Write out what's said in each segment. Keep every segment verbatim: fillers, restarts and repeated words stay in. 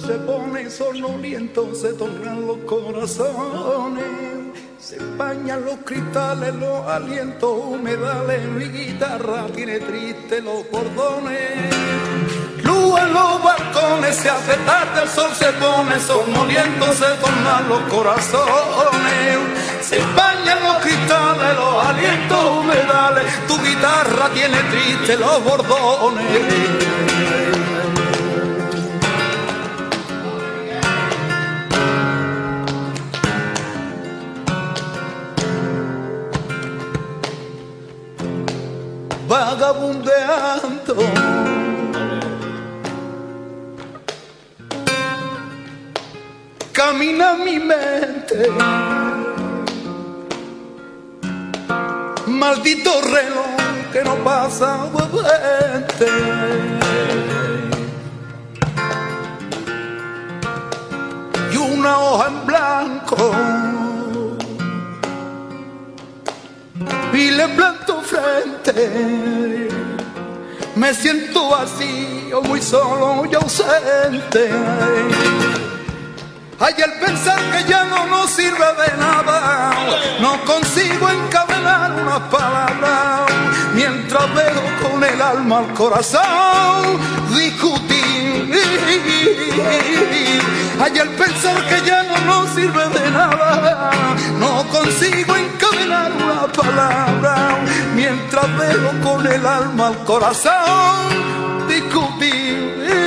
se pone sonoliento, se tornan los corazones, se empañan los cristales, los alientos humedales, mi guitarra tiene triste los cordones. Luz en los balcones, se hace tarde, el sol se pone sonoliento, se tornan los corazones, se empañan los cristales, los alientos humedales, tu guitarra tiene triste los bordones. Vagabundeando camina mi mente, maldito reloj que no pasa veinte. Y una hoja en blanco y le planto frente, me siento vacío, muy solo y ausente. Ay, el pensar que ya no nos sirve de nada, no consigo encadenar una palabra, mientras veo con el alma al corazón discutir. Ay, el pensar que ya no nos sirve de nada, no consigo encadenar una palabra, mientras veo con el alma al corazón discutir.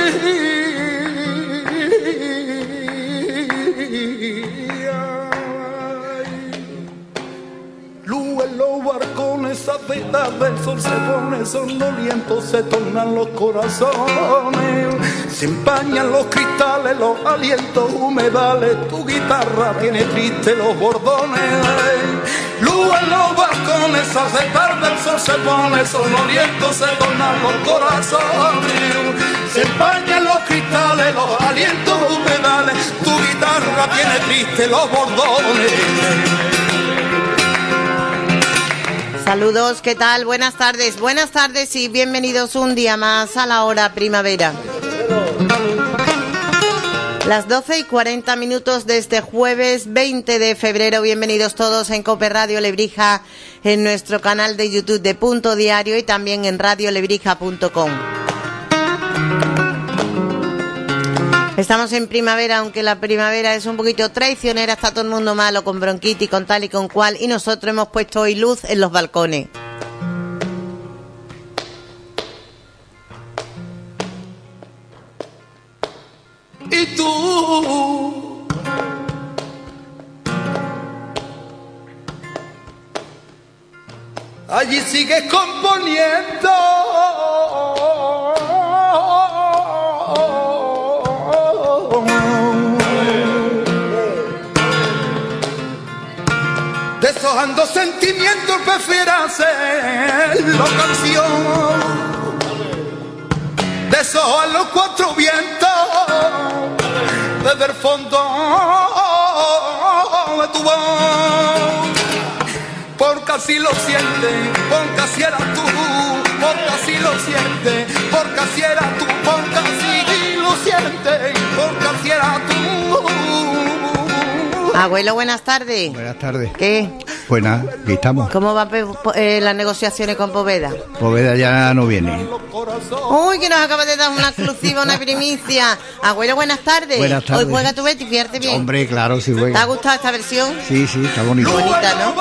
Luz en los barcones, hace tarde, el sol se pone sonoliento, se tornan los corazones, se empañan los cristales, los alientos humedales, tu guitarra tiene triste los bordones. Luz en los balcones, hace tarde, el sol se pone sonoliento, se tornan los corazones, se empañan los cristales, los alientos humedales, tu guitarra tiene triste los bordones. Saludos, ¿qué tal? Buenas tardes, buenas tardes y bienvenidos un día más a la hora primavera. Las doce y cuarenta minutos de este jueves veinte de febrero. Bienvenidos todos en Cope Radio Lebrija, en nuestro canal de YouTube de Punto Diario y también en radio lebrija punto com. Estamos en primavera, aunque la primavera es un poquito traicionera, está todo el mundo malo, con bronquitis, con tal y con cual, y nosotros hemos puesto hoy luz en los balcones. Y tú, allí sigues componiendo deshojando sentimientos, prefiero hacerlo canción, deshojar los cuatro vientos desde el fondo de tu voz, porque así lo sientes, porque así eras tú, porque así lo sientes, porque así eras tú, porque así lo sientes, porque así eras tú. Abuelo, buenas tardes. Buenas tardes. ¿Qué? Buenas, aquí estamos. ¿Cómo van eh, las negociaciones con Poveda? Poveda ya no viene. Uy, que nos acaba de dar una exclusiva, una primicia. Abuelo, buenas tardes. Buenas tardes. Hoy juega tu Betty, fíjate bien. Hombre, claro, sí juega. ¿Te ha gustado esta versión? Sí, sí, está bonito. Bonita, ¿no?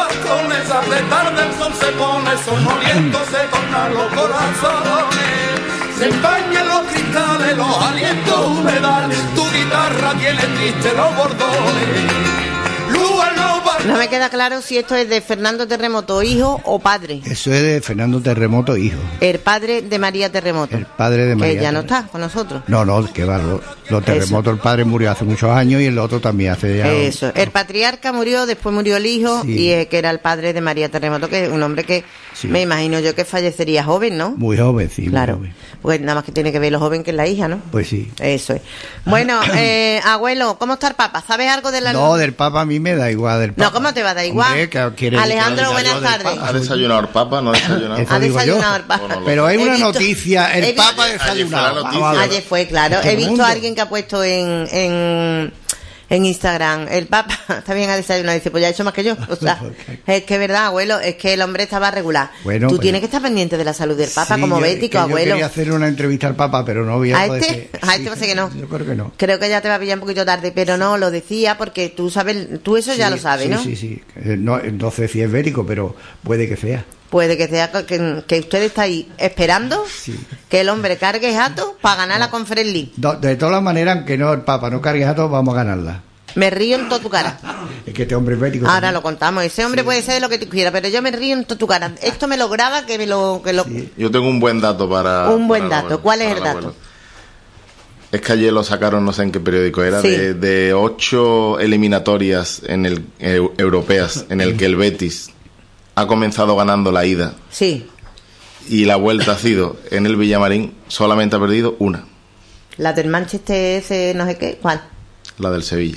Se empañan los cristales, los alientos humedales, tu guitarra tiene triste los bordones. No me queda claro si esto es de Fernando Terremoto, hijo o padre. Eso es de Fernando Terremoto, hijo. El padre de María Terremoto. El padre de María. Que ya no Terremoto. está con nosotros. No, no, que va. Los, los terremotos, el padre murió hace muchos años y el otro también hace ya. Eso. El patriarca murió, después murió el hijo, sí. Y eh, que era el padre de María Terremoto, que es un hombre que sí. Me imagino yo que fallecería joven, ¿no? Muy joven, sí. Claro. Muy joven. Pues nada más que tiene que ver lo joven que es la hija, ¿no? Pues sí. Eso es. Bueno, eh, abuelo, ¿cómo está el Papa? ¿Sabes algo de la... No, del Papa a mí me da igual del Papa. No, ¿cómo te va a dar igual? Hombre, que quiere- Alejandro, quiere buenas tardes. ¿Ha desayunado el Papa? ¿No ha desayunado? Eso Ha digo yo. desayunado el Papa. Bueno, Pero hay He una visto- noticia, he el visto- Papa Ayer- ayer fue la desayunado. noticia. Vamos a ver. Ayer fue, claro. Todo He el visto mundo. a alguien que ha puesto en, en, en Instagram, el Papa está bien a desayunar, dice, pues ya ha hecho más que yo. O sea, es que es verdad, abuelo, es que el hombre estaba regular. Bueno, Tú pues- tienes que estar pendiente de la salud del Papa Sí, como yo- bético, que yo abuelo. quería hacerle una entrevista al Papa, pero no voy a ¿A poder este? ser. A este parece que no. Yo creo que no. Creo que ya te va a pillar un poquito tarde, pero no, lo decía porque tú sabes, tú eso ya Sí, lo sabes, sí, ¿no? Sí, sí, Eh, no. No sé si es bético, pero puede que sea. Puede que sea que, que usted está ahí esperando Sí. que el hombre cargue jato para ganar la Conference League. Do- De todas las maneras, aunque no el Papa no cargue a todos, vamos a ganarla. Me río en toda tu cara. Es que este hombre es bético. Ahora también. lo contamos. Ese hombre puede ser de lo que tú quieras, pero yo me río en toda tu cara. Esto me lo graba, que me lo... Que lo... Yo tengo un buen dato para... Un buen para el dato. abuelo, ¿Cuál es para el dato? abuelo. Es que ayer lo sacaron, no sé en qué periódico era, Sí. de, de ocho eliminatorias en el eu- europeas en el que el Betis ha comenzado ganando la ida Sí, y la vuelta ha sido en el Villamarín, solamente ha perdido una, la del Manchester ese no sé qué. ¿Cuál? la del Sevilla.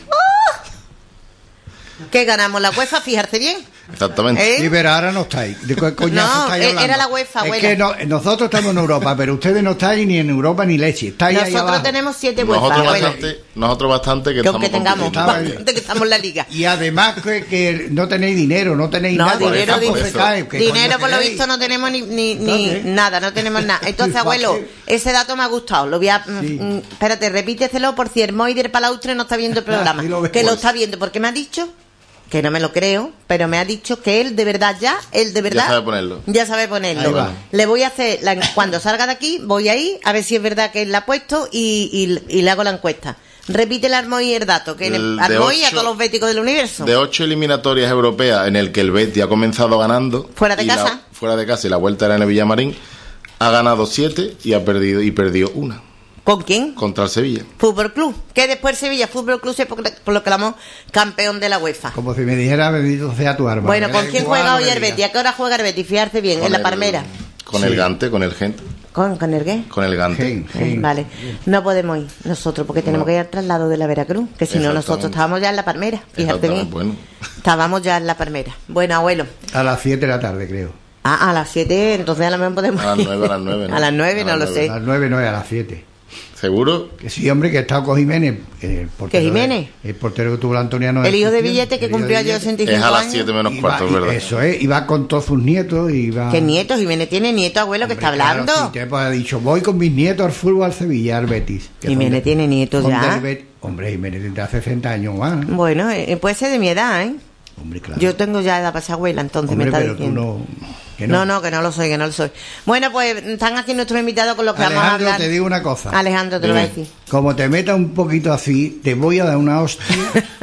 ¿Qué ganamos? ¿La UEFA? Fijarse bien. Exactamente. ¿Eh? Sí, pero ahora no estáis. ¿De qué coñazo No, estáis eh, hablando? era la UEFA, Es abuela. que no- nosotros estamos en Europa, pero ustedes no estáis ni en Europa ni leche. Estáis ahí Nosotros abajo. tenemos siete UEFA, Nosotros abuelo. bastante, nosotros bastante que Que estamos aunque tengamos compitiendo. Estaba- bastante que estamos en la liga. Y además que, que no tenéis dinero, no tenéis No, nada. dinero, el campo dinero, se cae, ¿qué dinero coño por lo queréis? visto no tenemos ni, ni, ni Entonces, nada, no tenemos nada. Entonces, ¿para abuelo, qué? ese dato me ha gustado. Lo voy a, mm, Sí. mm, espérate, repíteselo por si Hermoider Palaustre no está viendo el programa. Sí lo veo. que lo Pues. está viendo, porque me ha dicho, que no me lo creo, pero me ha dicho que él de verdad ya, él de verdad... sabe ponerlo. Ya sabe ponerlo. Ahí va. Le voy a hacer, la- cuando salga de aquí, voy ahí a ver si es verdad que él la ha puesto y, y, y le hago la encuesta. Repite el Armoy el dato, que en el El de Armoy a ocho- todos los béticos del universo. De ocho eliminatorias europeas en el que el Betis ha comenzado ganando Fuera de y la- casa. fuera de casa y la vuelta era en el Villamarín, ha ganado siete y ha perdido y perdió una ¿Con quién? contra el Sevilla. Fútbol Club, que después Sevilla Fútbol Club se pro- proclamó campeón de la UEFA. Como si me dijera, bendito sea tu arma. Bueno, Me ¿con da quién igual juega lo hoy que el diga. Betis? ¿A qué hora juega el Betis? Fijarse bien, Con en la el- Palmera. Con Sí. el Gante, con el Gent, ¿Con, con el qué? con el Gante. Gen, Eh, gen. Vale, no podemos ir nosotros porque tenemos No. que ir al traslado de la Veracruz, que si no Exactamente. nosotros estábamos ya en la Palmera, fíjate Exactamente, bien. bueno. Estábamos ya en la Palmera. Bueno, abuelo. A las siete de la tarde, creo. Ah, a las siete, entonces a lo mejor podemos A las ir. nueve, a las nueve, ¿no? A las nueve, A no las lo nueve. A sé. las nueve no es a las siete. ¿Seguro? Que sí, hombre, que he estado con Jiménez. El portero ¿Qué Jiménez? de- el portero que tuvo el Antoniano. El hijo de Billete Billete que cumplió ayer sesenta y cinco Es a las años. siete menos Y cuarto, va- es y verdad. Eso es, y va con todos sus nietos y va... ¿Qué nietos? Jiménez tiene nieto, abuelo, que Hombre, está claro, hablando. sí, te pues, ha dicho, voy con mis nietos al fútbol al Sevilla, al Betis. Que Jiménez son de- tiene nietos son ya. del Bet- Hombre, Jiménez tendrá sesenta años más. Bueno, eh, puede ser de mi edad, ¿eh? Hombre, claro. Yo tengo ya edad para ser abuela, entonces Hombre, me está pero tú diciendo. no... que No, no, que no lo soy, que no lo soy. Bueno, pues están aquí nuestros invitados con los que vamos a Alejandro, hablar. te digo una cosa. Alejandro, te lo voy a Dime. decir. Como te metas un poquito así, te voy a dar una hostia.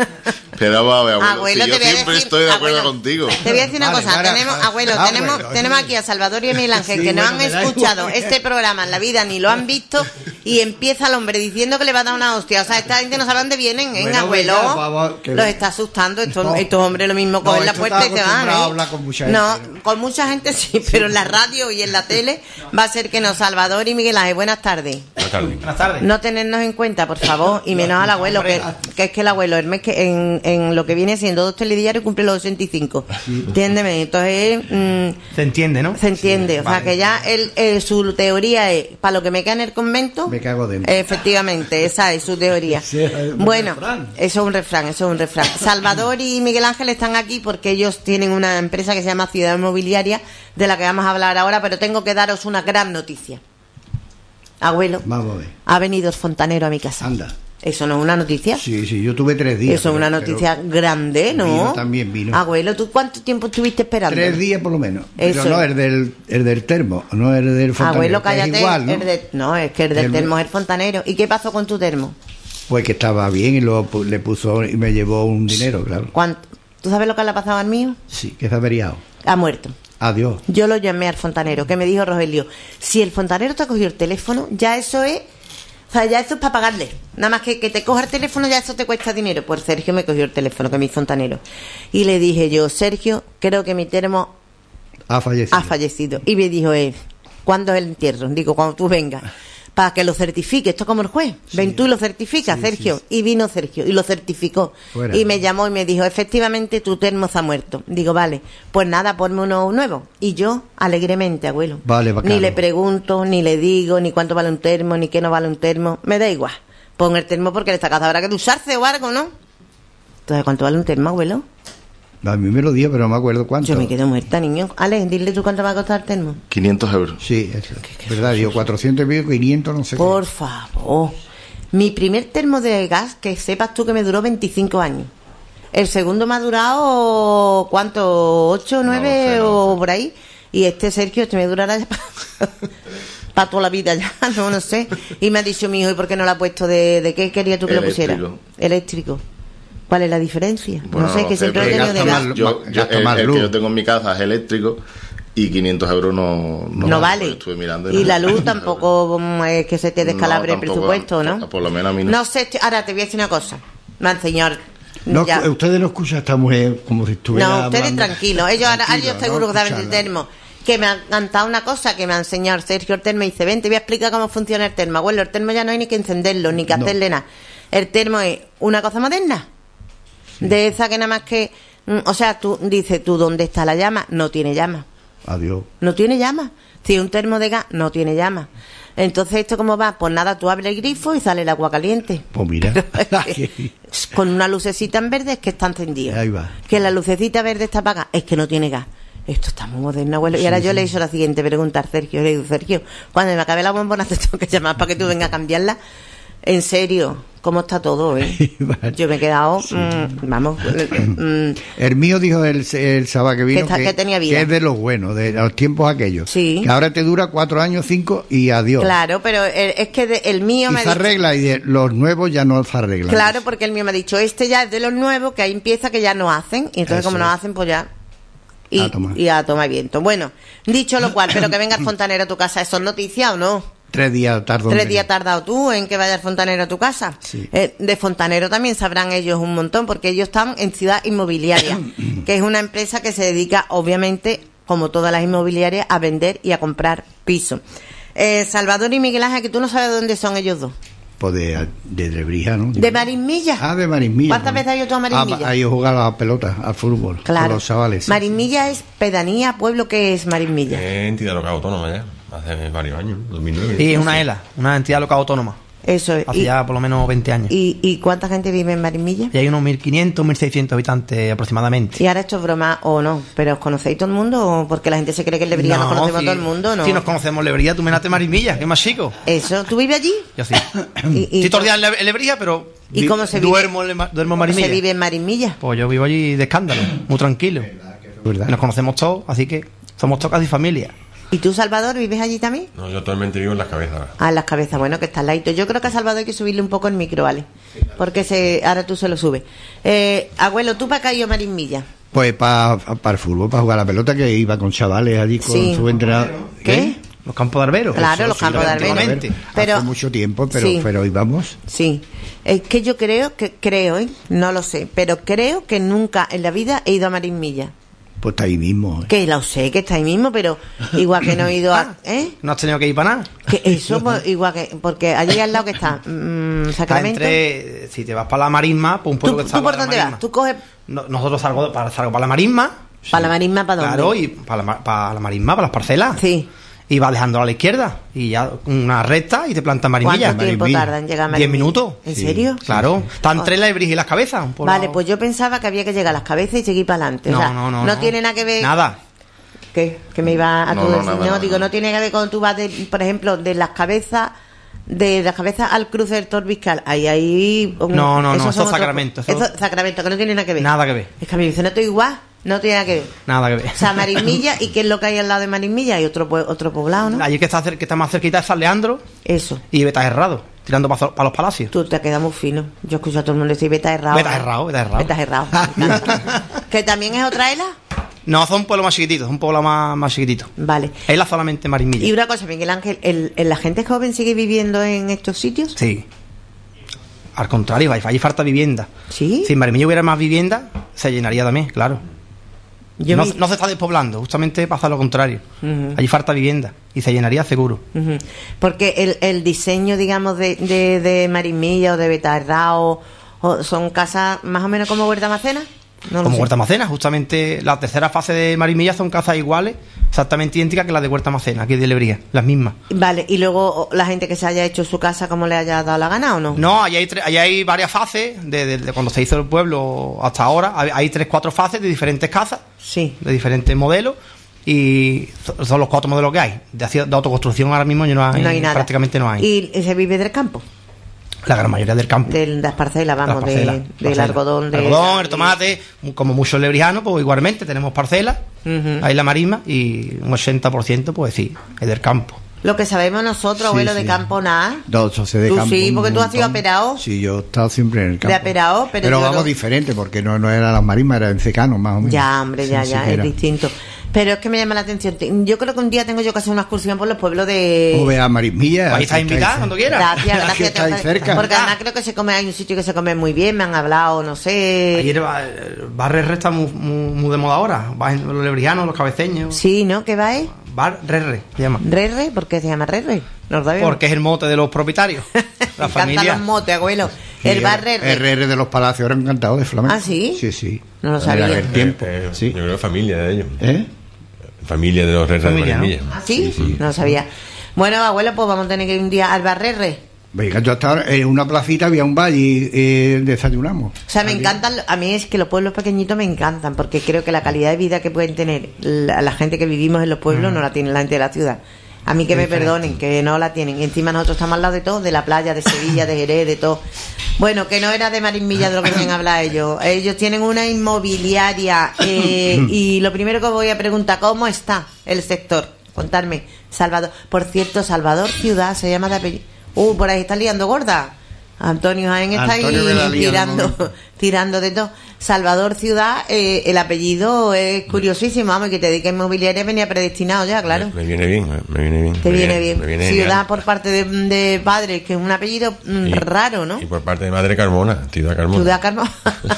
Pero vamos a ver, abuelo, Abuelo, si yo te voy a siempre decir- estoy de acuerdo abuelo, contigo. Te voy a decir una Vale, cosa, para, tenemos, para. abuelo, Ah, tenemos, bueno, tenemos sí. aquí a Salvador y a Miguel Ángel, Sí, que no bueno, han me da escuchado igual. este programa en la vida ni lo han visto, y empieza el hombre diciendo que le va a dar una hostia. O sea, esta gente no sabe dónde vienen, ¿eh, Bueno, abuelo? venga, por favor, que- Los está asustando, estos, No. estos hombres lo mismo No, cogen la esto puerta y está se van. acostumbrado a ¿eh? hablar con mucha no, gente. con mucha gente sí, pero en la radio y en la tele va a ser que no. Salvador y Miguel Ángel, buenas tardes. Buenas tardes. No tenernos en cuenta, por favor, y menos al abuelo, que, que es que el abuelo, el mes que en, en lo que viene siendo dos telediarios cumple los sesenta y cinco. Entiéndeme, entonces mm, Se entiende, ¿no? se entiende, Sí, o sea vale. que ya él, eh, su teoría es, para lo que me queda en el convento, Me cago dentro. efectivamente, esa es su teoría. Sí, es un Bueno, refrán. eso es un refrán, eso es un refrán. Salvador y Miguel Ángel están aquí porque ellos tienen una empresa que se llama Ciudad Inmobiliaria, de la que vamos a hablar ahora, pero tengo que daros una gran noticia. Abuelo, Vamos a ver. ha venido el fontanero a mi casa. Anda. Eso no es una noticia. Sí, sí, yo tuve tres días. Eso es pero- una noticia pero grande, ¿no? vino también, vino. Abuelo, ¿tú cuánto tiempo estuviste esperando? Tres días por lo menos. Eso Pero no, es. el del, el del termo, no el del fontanero. Abuelo, que es cállate. igual, ¿no? el de- no, es que el del El- termo es el fontanero. ¿Y qué pasó con tu termo? Pues que estaba bien y luego pu- le puso y me llevó un dinero, claro. ¿Cuánto? ¿Tú sabes lo que le ha pasado al mío? Sí, que se ha averiado. Ha muerto. Adiós. Yo lo llamé al fontanero, que me dijo Rogelio, si el fontanero te ha cogido el teléfono, ya eso es, o sea, ya eso es para pagarle. Nada más que que te coja el teléfono, ya eso te cuesta dinero. Pues Sergio me cogió el teléfono, que es mi fontanero. Y le dije yo, Sergio, creo que mi termo Ha fallecido. ha fallecido. Y me dijo él, ¿cuándo es el entierro? Digo, cuando tú vengas. para que lo certifique. Esto como el juez. Sí. Ven tú y lo certifica, sí, Sergio. Sí, sí. Y vino Sergio y lo certificó. Fuera. Y me llamó y me dijo, efectivamente tu termo está muerto. Digo, vale, pues nada, ponme uno nuevo. Y yo, alegremente, abuelo. Vale, bacano. Ni le pregunto, ni le digo, ni cuánto vale un termo, ni qué no vale un termo. Me da igual. Pon el termo porque en esta casa habrá que usarse o algo, ¿no? Entonces, ¿cuánto vale un termo, abuelo? A mí me lo dio, pero no me acuerdo cuánto. Yo me quedo muerta, niño. Ale, dile tú cuánto va a costar el termo. quinientos euros. Sí, es verdad. Yo cuatrocientos y pico, quinientos, no sé. Por qué. favor. Mi primer termo de gas, que sepas tú que me duró veinticinco años. El segundo me ha durado, ¿cuánto? ¿ocho, nueve no, no sé, no o sé. Por ahí? Y este, Sergio, este me durará para pa toda la vida ya, no, no sé. Y me ha dicho mi hijo, ¿y por qué no lo ha puesto de, de qué quería tú que Eléctrico. Lo pusiera? Eléctrico. ¿Cuál es la diferencia? Bueno, no sé, que siempre he tenido de gas. Yo, yo, el, el que yo tengo en mi casa es eléctrico y quinientos euros no, no, no vale. Estuve mirando y, y la luz tampoco es que se te descalabre no, el presupuesto, ¿no? Por, por lo menos a mí no. No sé, ahora te voy a decir una cosa. Man, señor. No, ustedes no escuchan a esta mujer como si estuviera. No, ustedes tranquilos. Ellos ahora, ellos seguro que saben el termo. Que me han cantado una cosa que me ha enseñado Sergio el termo y dice, ven, te voy a explicar cómo funciona el termo. Abuelo, el termo ya no hay ni que encenderlo, ni que no. hacerle nada. El termo es una cosa moderna. Sí. De esa que nada más que, o sea, tú dices, tú, ¿dónde está la llama? No tiene llama. Adiós. No tiene llama. Si un termo de gas, no tiene llama. Entonces, ¿esto cómo va? Pues nada, tú abres el grifo y sale el agua caliente. Pues mira. Con una lucecita en verde es que está encendido. Ahí va. Que la lucecita verde está apagada, es que no tiene gas. Esto está muy moderno, abuelo. Y ahora sí, yo sí. le he hecho la siguiente pregunta a Sergio. Le digo, Sergio, cuando me acabe la bombona te tengo que llamar para que tú vengas a cambiarla. En serio, ¿cómo está todo, eh? Vale. Yo me he quedado, sí. mmm, vamos. Mmm. El mío dijo el, el sábado que vino que, está, que, que, tenía vida. que es de los buenos, de los tiempos aquellos. Sí. Que ahora te dura cuatro años, cinco y adiós. Claro, pero el, es que de, el mío y me se ha arregla dicho, y de los nuevos ya no se arreglan. Claro, porque el mío me ha dicho, este ya es de los nuevos, que ahí empieza que ya no hacen. Y entonces, Eso como no hacen, pues ya... Y a, tomar. y a tomar viento. Bueno, dicho lo cual, pero que venga el fontanero a tu casa, ¿eso es noticia o no? Tres días tardó. Tres días tardado tú en que vaya el fontanero a tu casa. Sí. Eh, de fontanero también sabrán ellos un montón, porque ellos están en Ciudad Inmobiliaria, que es una empresa que se dedica, obviamente, como todas las inmobiliarias, a vender y a comprar pisos. Eh, Salvador y Miguel Ángel, que tú no sabes dónde son ellos dos. Pues de, de Lebrija, ¿no? ¿De Marismilla? Ah, de Marismilla. ¿Cuántas veces has ido tú a Marismilla? Ah, ahí he jugado a la pelota, al fútbol, claro. con los chavales. Sí, Marismilla sí. es pedanía, pueblo. ¿Qué es Marismilla? Es entidad local autónoma ya, hace varios años, dos mil nueve. Sí, es una E L A, una entidad local autónoma. Eso es. Hace y, ya por lo menos veinte años. ¿Y, ¿Y cuánta gente vive en Marismilla? Y hay unos mil quinientos, mil seiscientos habitantes aproximadamente. Y ahora esto es broma o no, pero ¿os conocéis todo el mundo? ¿O porque la gente se cree que en Lebrija no, nos conocemos sí, todo el mundo? No. Sí, nos conocemos Lebrija, tú menate Marismilla, que es más chico. Eso, ¿tú vives allí? Yo sí. ¿Y, y Estoy todo el día en Lebrija, pero ¿y cómo se vive? Duermo, duermo en Marismilla. ¿Se vive en Marismilla? Pues yo vivo allí de escándalo, muy tranquilo. ¿Verdad? Nos conocemos todos, así que somos todos casi familia. ¿Y tú, Salvador, vives allí también? No, yo actualmente vivo en Las Cabezas. Ah, en Las Cabezas, bueno, que está al ladito. Yo creo que a Salvador hay que subirle un poco el micro, ¿vale? Porque se, ahora tú se lo subes. Eh, abuelo, ¿tú para qué has ido a Marismilla? Pues para pa el fútbol, para jugar a la pelota, que iba con chavales allí con sí. su entrenador. ¿Qué? ¿Qué? Los campos de Arbero. Claro, Eso, los sí, campos de Arbero. Pero hace mucho tiempo, pero, sí. pero íbamos. Sí. Es que yo creo, que creo, ¿eh? No lo sé, pero creo que nunca en la vida he ido a Marismilla. Pues está ahí mismo. ¿eh? Que lo sé, que está ahí mismo, pero igual que no he ido a... ¿eh? ¿No has tenido que ir para nada? Que eso, pues, igual que... Porque allí al lado que está mmm, Sacramento... Está entre, si te vas para la Marisma, pues un pueblo ¿Tú, que está ¿tú por dónde vas? ¿Tú coges...? No, nosotros salgo para, salgo para la Marisma. ¿Para sí. la Marisma para dónde? Claro, y para la, para la Marisma, para las parcelas. Sí. Y vas dejando a la izquierda y ya una recta y te plantas Marismilla. ¿Cuánto tiempo Marismilla. tardan en llegar a Marismilla? Diez minutos. ¿En sí. serio? Claro. Están tres Lebrija y Las Cabezas. Vale, lado. pues yo pensaba que había que llegar a Las Cabezas y seguir para adelante. No, o sea, no, no, no. No tiene nada que ver... Nada. ¿Qué? Que me iba a no, todo no, decir. nada, No, nada, digo, nada. no tiene que ver cuando tú vas, de, por ejemplo, de Las Cabezas... De Las Cabezas al cruce del Torbiscal. Ahí, ahí... Un, no, no, no. Eso es Sacramento. Eso es Sacramento, que no tiene nada que ver. Nada que ver. Es que a mí me dice, no estoy igual... No tiene nada que ver. Nada que ver. O sea, Marismilla, ¿y qué es lo que hay al lado de Marismilla? Hay otro otro poblado, ¿no? Allí que está, que está más cerquita es San Leandro. Eso. Y Beta Herrado, tirando para pa los palacios. Tú te has quedado muy fino. Yo escucho a todo el mundo decir Beta Herrado. Beta Herrado, Beta Herrado. Beta Herrado. ¿Que también es otra Ela? No, son un pueblo más chiquitito, es un pueblo más, más chiquitito. Vale. Ela solamente Marismilla. Y una cosa, Miguel Ángel, ¿el, el, ¿la gente joven sigue viviendo en estos sitios? Sí. Al contrario, hay, hay falta vivienda. ¿Sí? Si en Marismilla hubiera más vivienda, se llenaría también, claro. No, mi... no se está despoblando, justamente pasa lo contrario. Uh-huh. Allí falta vivienda y se llenaría seguro. Uh-huh. Porque el, el diseño, digamos, de, de, de Marismilla o de Betarrao, o son casas más o menos como Huerta Macena. No como Huerta Macena, justamente la tercera fase de Marismilla son casas iguales, exactamente idénticas que las de Huerta Macena, aquí de Lebrija, las mismas. Vale, y luego la gente que se haya hecho su casa como le haya dado la gana, ¿o no? No, allá hay, tre- allá hay varias fases, de, de, de cuando se hizo el pueblo hasta ahora, hay, hay tres, cuatro fases de diferentes casas, sí, de diferentes modelos, y son los cuatro modelos que hay. De, de autoconstrucción ahora mismo no hay, no hay nada. Prácticamente no hay. ¿Y se vive del campo? La gran mayoría del campo. De las parcelas, vamos, las parcelas, de, parcelas. del algodón. De el algodón, el tomate, como muchos lebrijanos, pues igualmente tenemos parcelas, uh-huh. Hay la marisma y un ochenta por ciento, pues sí, es del campo. Lo que sabemos nosotros, sí, abuelo, sí. De campo, nada. No, yo sé de tú campo. Sí, porque tú has sido aperao. Sí, yo he estado siempre en el campo. De aperao, pero. Pero vamos lo... diferente, porque no, no era las marismas, era en secano, más o menos. Ya, hombre, ya, sí, ya, sí es distinto. Pero es que me llama la atención. Yo creo que un día tengo yo que hacer una excursión por los pueblos de... O vea Marismilla. Ahí estás invitada cuando quieras. Gracias, gracias. Está ahí cerca. Porque además creo que se come, hay un sitio que se come muy bien, me han hablado, no sé... Ayer Bar Rerre está muy, muy, muy de moda ahora. Los lebrijanos, los cabeceños. Sí, ¿no? ¿Qué va, eh? Bar Rerre se llama. ¿Rerre? ¿Por qué se llama Rerre? ¿Nos da bien? Porque es el mote de los propietarios. La me familia. encantan los motes, abuelo. Sí, el Bar Rerre. El Rerre de los Palacios era encantado de flamenco. ¿Ah, sí? Sí, sí. No lo sabía. En aquel tiempo. Eh, eh, sí. Yo creo que familia de ellos. ¿Eh? Familia de los Rerres de Marismilla. ¿Ah, sí? Sí, sí? No lo sabía. Bueno, abuelo, pues vamos a tener que ir un día al Bar Rerre. Venga, yo hasta ahora, en una placita había un bar y eh, desayunamos. O sea, me encantan, a mí es que los pueblos pequeñitos me encantan, porque creo que la calidad de vida que pueden tener la, la gente que vivimos en los pueblos mm. no la tiene la gente de la ciudad. A mí que me perdonen, que no la tienen. Y encima nosotros estamos al lado de todo, de la playa, de Sevilla, de Jerez, de todo. Bueno, que no era de Marismilla de lo que venían a hablar ellos. Ellos tienen una inmobiliaria eh, y lo primero que os voy a preguntar, ¿cómo está el sector? Contarme, Salvador. Por cierto, Salvador Ciudad se llama de apellido. Uh, por ahí está liando gorda. Antonio Jaén está Antonio ahí tirando, tirando de todo. Salvador Ciudad, eh, el apellido es curiosísimo, vamos, que te dediques a inmobiliaria venía predestinado ya, claro. Me, me viene bien, me viene bien. Te me viene viene, bien. Me viene Ciudad genial. Por parte de, de padre, que es un apellido y, raro, ¿no? Y por parte de madre Carmona, Ciudad Carmona. Ciudad Carmona.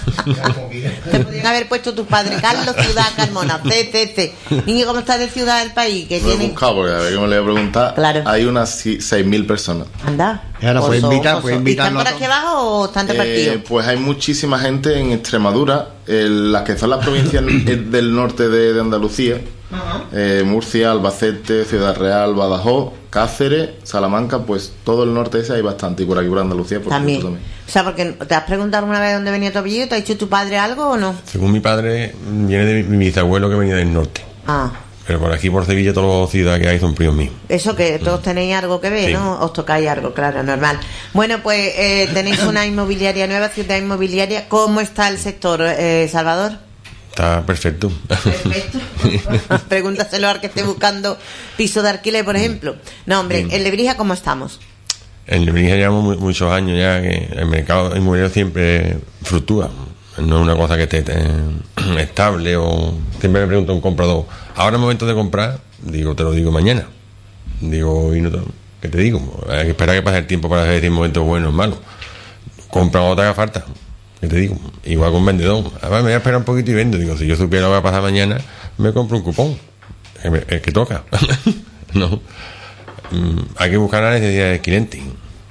Te podrían haber puesto tu padre Carlos Ciudad Carmona. C, C, C. Niño, ¿cómo está de ciudad del país? Que lo he tiene... buscado porque a ver cómo le voy a preguntar. Claro. Hay unas seis mil personas. Anda. Y ahora puedes invitar, puedes invitar. ¿Están por aquí abajo o están repartidos? Eh, pues hay muchísima gente en Extremadura, el, las que son las provincias del norte de, de Andalucía, uh-huh. eh, Murcia, Albacete, Ciudad Real, Badajoz, Cáceres, Salamanca, pues todo el norte ese hay bastante, y por aquí por Andalucía por también. también. O sea, porque ¿te has preguntado alguna vez dónde venía tu apellido? ¿Te ha dicho tu padre algo o no? Según mi padre, viene de mi, mi bisabuelo que venía del norte. Ah. Pero por aquí, por Sevilla, todas las ciudades que hay son primos míos. Eso que todos tenéis algo que ver, sí. ¿No? Os tocáis algo, claro, normal. Bueno, pues eh, tenéis una inmobiliaria nueva, ciudad inmobiliaria. ¿Cómo está el sector, eh, Salvador? Está perfecto. Perfecto. Pregúntaselo al que esté buscando piso de alquiler, por ejemplo. No, hombre, sí. En Lebrija, ¿cómo estamos? En Lebrija llevamos muchos años ya que el mercado inmobiliario siempre fluctúa. No es una cosa que esté eh, estable o... Siempre me pregunta un comprador, ahora es el momento de comprar, digo, te lo digo mañana. Digo, y no te, ¿qué te digo? Hay que esperar que pase el tiempo para saber si el momento es bueno o malo. Compra cuando te haga falta. ¿Qué te digo? Igual con vendedor. A ver, me voy a esperar un poquito y vendo. Digo, si yo supiera lo que va a pasar mañana, me compro un cupón. El, el que toca. No. Mm, hay que buscar la necesidad del cliente.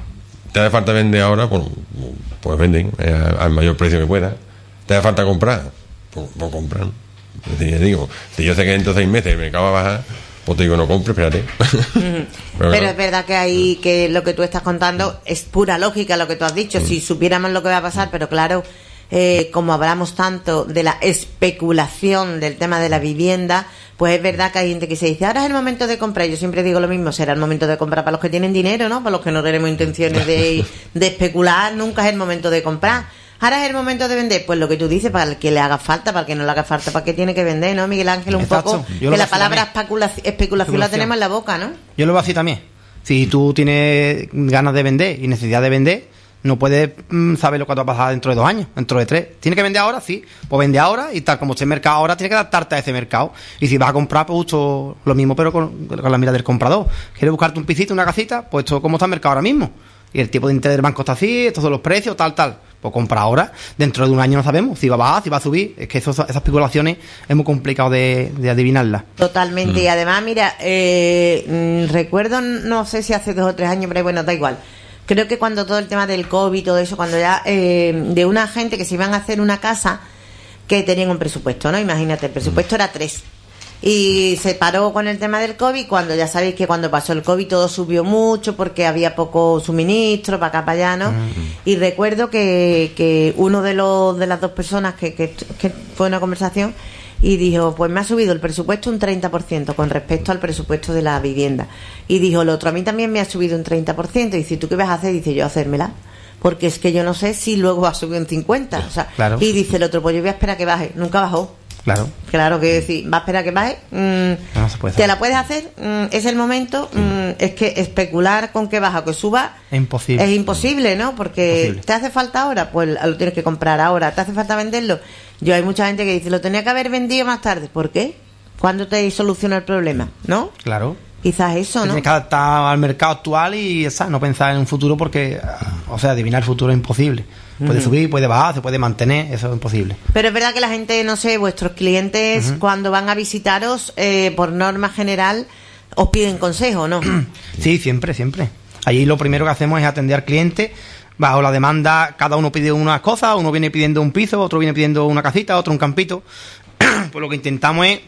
Te hace falta vender ahora, pues, pues venden eh, al mayor precio que pueda. Te hace falta comprar, pues, pues compran. Si, digo, si yo sé que dentro de seis meses el mercado va a bajar, pues te digo, no compre, espérate. Pero, Pero claro, es verdad que ahí que lo que tú estás contando es pura lógica lo que tú has dicho. Mm. Si supiéramos lo que va a pasar, pero claro, eh, como hablamos tanto de la especulación del tema de la vivienda, pues es verdad que hay gente que se dice, ahora es el momento de comprar. Yo siempre digo lo mismo, será el momento de comprar para los que tienen dinero, ¿no? Para los que no tenemos intenciones de, de especular, nunca es el momento de comprar. Ahora es el momento de vender, pues lo que tú dices, para el que le haga falta, para el que no le haga falta, para el que tiene que vender, ¿no, Miguel Ángel? Un Exacto. poco, que la palabra especulación, especulación la tenemos en la boca, ¿no? Yo lo veo así también. Si tú tienes ganas de vender y necesidad de vender, no puedes mmm, saber lo que va a pasar dentro de dos años, dentro de tres. ¿Tienes que vender ahora? Sí. Pues vende ahora y tal como esté el mercado ahora, tienes que adaptarte a ese mercado. Y si vas a comprar, pues justo lo mismo, pero con, con la mira del comprador. ¿Quieres buscarte un pisito, una casita? Pues esto como está el mercado ahora mismo. Y el tipo de interés del banco está así, estos son los precios, tal, tal. Pues compra ahora, dentro de un año no sabemos si va a bajar, si va a subir. Es que eso, esas especulaciones es muy complicado de, de adivinarlas. Totalmente, mm. y además, mira, eh, recuerdo, no sé si hace dos o tres años, pero bueno, da igual. Creo que cuando todo el tema del COVID y todo eso, cuando ya eh, de una gente que se iban a hacer una casa que tenían un presupuesto, ¿no? Imagínate, el presupuesto era tres. Y se paró con el tema del COVID, cuando ya sabéis que cuando pasó el COVID todo subió mucho porque había poco suministro para acá, para allá, ¿no? Uh-huh. Y recuerdo que, que uno de los de las dos personas que, que, que fue una conversación y dijo, pues me ha subido el presupuesto un treinta por ciento con respecto al presupuesto de la vivienda. Y dijo el otro, a mí también me ha subido un treinta por ciento. Y dice, ¿tú qué vas a hacer? Dice, yo hacérmela. Porque es que yo no sé si luego va a subir un cincuenta por ciento. O sea, claro. Y dice el otro, pues yo voy a esperar que baje. Nunca bajó. Claro. Claro, que decir, va a esperar que baje. Mm, no se puede ¿te la puedes hacer? Mm, es el momento. Sí. Mm, es que especular con que baja o que suba es imposible. Es imposible, ¿no? Porque imposible. ¿Te hace falta ahora? Pues lo tienes que comprar ahora. ¿Te hace falta venderlo? Yo hay mucha gente que dice, lo tenía que haber vendido más tarde. ¿Por qué? ¿Cuándo te soluciona el problema? ¿No? Claro. Quizás eso, ¿no? Tienes que adaptar al mercado actual y esa, no pensar en un futuro porque, o sea, adivinar el futuro es imposible. Puede uh-huh. subir, puede bajar, se puede mantener, eso es imposible. Pero es verdad que la gente, no sé, vuestros clientes uh-huh. cuando van a visitaros, eh, por norma general, os piden consejo, ¿no? Sí, siempre, siempre. Allí lo primero que hacemos es atender al cliente. Bajo la demanda, cada uno pide unas cosas, uno viene pidiendo un piso, otro viene pidiendo una casita, otro un campito. Pues lo que intentamos es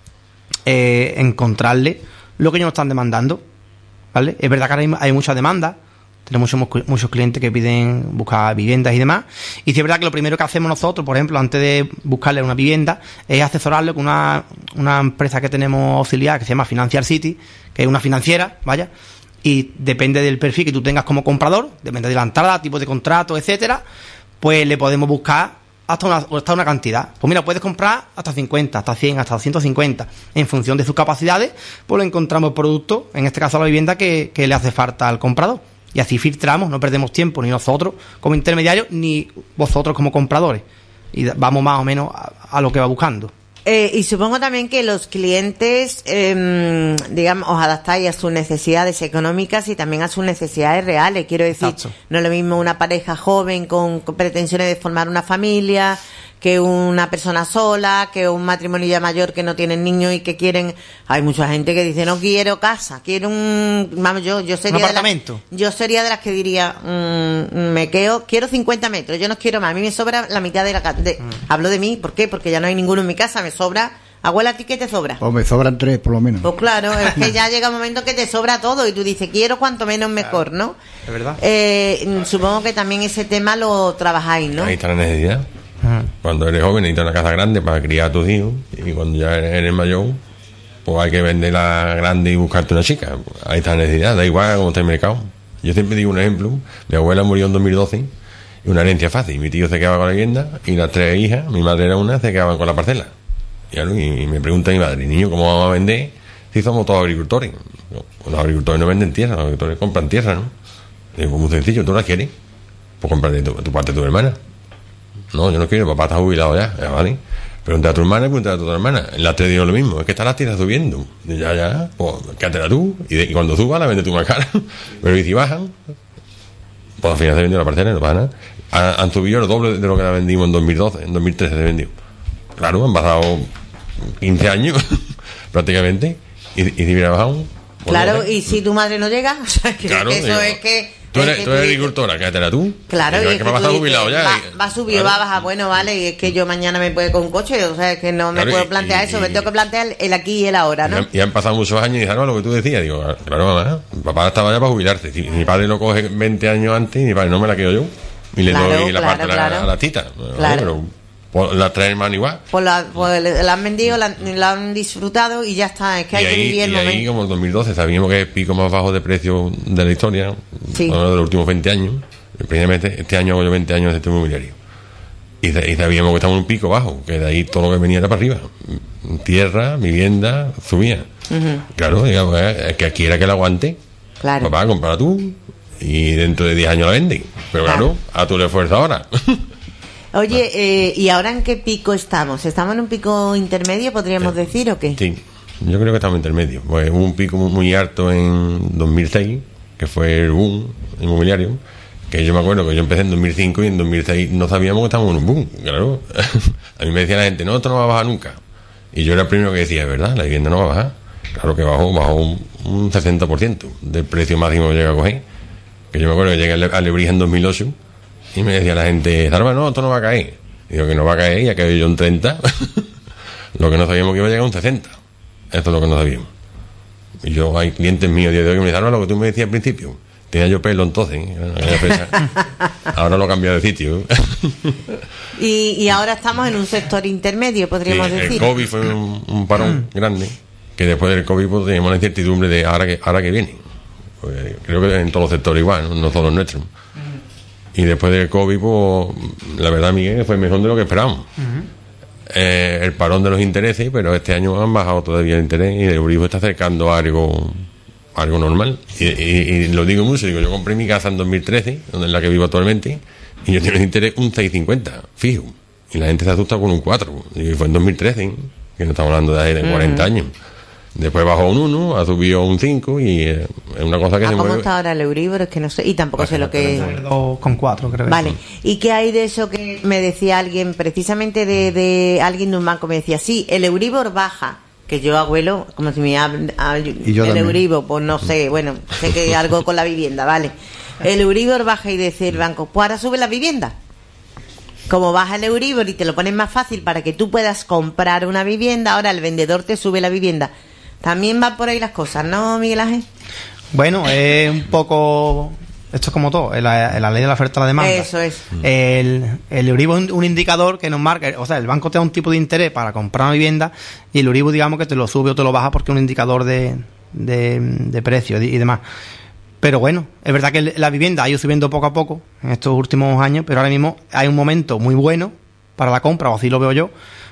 eh, encontrarle lo que ellos nos están demandando, ¿vale? Es verdad que ahora hay mucha demanda, tenemos muchos, muchos clientes que piden buscar viviendas y demás, y sí es verdad que lo primero que hacemos nosotros, por ejemplo, antes de buscarle una vivienda, es asesorarle con una, una empresa que tenemos auxiliar que se llama Financial City, que es una financiera, vaya, y depende del perfil que tú tengas como comprador, depende de la entrada, tipo de contrato, etcétera, pues le podemos buscar hasta una, hasta una cantidad. Pues mira, puedes comprar hasta cincuenta, hasta cien, hasta ciento cincuenta. En función de sus capacidades, pues le encontramos el producto, en este caso la vivienda, que, que le hace falta al comprador. Y así filtramos, no perdemos tiempo, ni nosotros como intermediarios, ni vosotros como compradores. Y vamos más o menos a, a lo que va buscando. Eh, y supongo también que los clientes, eh, digamos, os adaptáis a sus necesidades económicas y también a sus necesidades reales. Quiero decir, Exacto. no es lo mismo una pareja joven con, con pretensiones de formar una familia que una persona sola, que un matrimonio ya mayor que no tienen niños y que quieren... Hay mucha gente que dice, no quiero casa, quiero un... Vamos, yo, yo sería ¿Un apartamento? De las, yo sería de las que diría, mmm, me quedo, quiero cincuenta metros, yo no quiero más. A mí me sobra la mitad de la... De, mm. Hablo de mí, ¿por qué? Porque ya no hay ninguno en mi casa, me sobra... Abuela, ¿a ti qué te sobra? Pues me sobran tres, por lo menos. Pues claro, es que ya llega un momento que te sobra todo y tú dices, quiero cuanto menos mejor, ¿no? Es verdad. Eh, supongo que también ese tema lo trabajáis, ¿no? Ahí está la necesidad. Cuando eres joven necesitas una casa grande para criar a tus hijos, y cuando ya eres mayor, pues hay que venderla grande y buscarte una chica. Ahí está la necesidad, da igual cómo está el mercado. Yo siempre digo un ejemplo: mi abuela murió en dos mil doce y una herencia fácil, mi tío se quedaba con la vivienda y las tres hijas, mi madre era una, se quedaban con la parcela. Y, y me pregunta mi madre, niño, ¿cómo vamos a vender si somos todos agricultores? Los agricultores no venden tierra, los agricultores compran tierra, ¿no? Y digo, muy sencillo, ¿tú la quieres? Pues cómprate tu, tu parte de tu hermana. No, yo no quiero, papá está jubilado ya, ya vale. Pregunta a tu hermana y pregunta a tu hermana. En las tres digo lo mismo, es que están las tierras subiendo. Y ya, ya, pues quédatela tú. Y, de, y cuando suba la vende tú más cara. Pero y si bajan, pues al final se vendió la parcela y no pasa nada. Han, han subido el doble de lo que la vendimos en dos mil doce, en dos mil trece se vendió. Claro, han pasado quince años prácticamente. Y, y si hubiera bajado. Pues claro, no sé. Y si tu madre no llega, o sea, que, claro, que eso digo, es que. Tú eres, es que tú eres tú agricultora, quédatela tú. Claro, y y es es que que va a tú estar dices, jubilado ya. va, y, va a subir, claro. va a bajar, bueno, vale, y es que yo mañana me puedo con un coche, o sea, es que no me Claro, puedo y- plantear y- eso, me y- tengo que plantear el aquí y el ahora, Y ¿no? han, y han pasado muchos años y dijeron, no, lo que tú decías, digo, claro, mamá, papá estaba ya para jubilarse. Si mi padre lo coge veinte años antes, mi padre no me la quedo yo. Y le Claro, doy la claro, parte a la- claro. a la tita. Bueno, Claro. Pero pues, las tres hermanas igual. Pues, la, pues la han vendido, la, la han disfrutado y ya está, es que hay y que ahí, vivir el y ahí, momento. como en dos mil doce, sabíamos que es el pico más bajo de precio de la historia, Sí. uno de los últimos veinte años. Precisamente este año hago yo veinte años de este inmobiliario. Y, de- y sabíamos que estamos en un pico bajo, que de ahí todo lo que venía era para arriba. Tierra, vivienda, subía. Ujú. Claro, digamos, eh, que quiera que la aguante. Claro. Papá, compra tú y dentro de diez años la vende. Pero claro, Claro. a tu esfuerzo ahora. Oye, eh, ¿y ahora en qué pico estamos? ¿Estamos en un pico intermedio, podríamos decir, o qué? Sí, yo creo que estamos intermedio. Pues hubo un pico muy, muy alto en dos mil seis, que fue el boom inmobiliario, Que yo me acuerdo que yo empecé en dos mil cinco y en dos mil seis no sabíamos que estábamos en un boom, claro. A mí me decía la gente, no, esto no va a bajar nunca. Y yo era el primero que decía, es verdad, la vivienda no va a bajar. Claro que bajó, bajó un, un sesenta por ciento del precio máximo que llega a coger. Que yo me acuerdo que llegué a Lebrija en dos mil ocho y me decía la gente, Zarba, no, esto no va a caer. Y digo que no va a caer, y ha caído yo un treinta. Lo que no sabíamos que iba a llegar a un sesenta. Esto es lo que no sabíamos. Y yo, hay clientes míos día de hoy que me dicen, Zarba, lo que tú me decías al principio. Tenía yo pelo entonces, ¿eh? Ahora lo he cambiado de sitio. y, y ahora estamos en un sector intermedio, podríamos sí, decir. El COVID fue un, un parón grande, que después del COVID pues, teníamos la incertidumbre de ahora que, ahora que viene. Pues, creo que en todos los sectores igual, no, no solo en nuestro. Uh-huh. Y después del COVID, pues, la verdad, Miguel, fue mejor de lo que esperábamos. Uh-huh. Eh, el parón de los intereses, pero este año han bajado todavía el interés y el Euribor está acercando a algo... algo normal, y, y, y lo digo mucho, digo, yo compré mi casa en dos mil trece, donde es la que vivo actualmente, y yo tengo el interés un seis cincuenta, fijo, y la gente se asusta con un cuatro, y fue en dos mil trece, que no estamos hablando de, de cuarenta uh-huh. años. Después bajó un uno, ha subido un cinco, y eh, es una cosa que ¿A se cómo mueve. está ahora el Euribor? Es que no sé, y tampoco ah, sé lo que... dos con cuatro, creo. Vale, ¿y qué hay de eso que me decía alguien, precisamente de, de alguien de un banco, me decía, sí, el Euribor baja, que yo, abuelo, como si me hablan el Euribor, pues no sé, bueno, sé que algo con la vivienda, vale. El Euribor baja y dice el banco, pues ahora sube la vivienda. Como baja el Euribor y te lo ponen más fácil para que tú puedas comprar una vivienda, ahora el vendedor te sube la vivienda. También van por ahí las cosas, ¿no, Miguel Ángel? Bueno, es un poco... Esto es como todo, la, la ley de la oferta y la demanda. Eso es. El, el Euribor es un, un indicador que nos marca, o sea, el banco te da un tipo de interés para comprar una vivienda y el Euribor, digamos, que te lo sube o te lo baja porque es un indicador de, de, de precio y demás. Pero bueno, es verdad que la vivienda ha ido subiendo poco a poco en estos últimos años, pero ahora mismo hay un momento muy bueno para la compra, o así lo veo yo,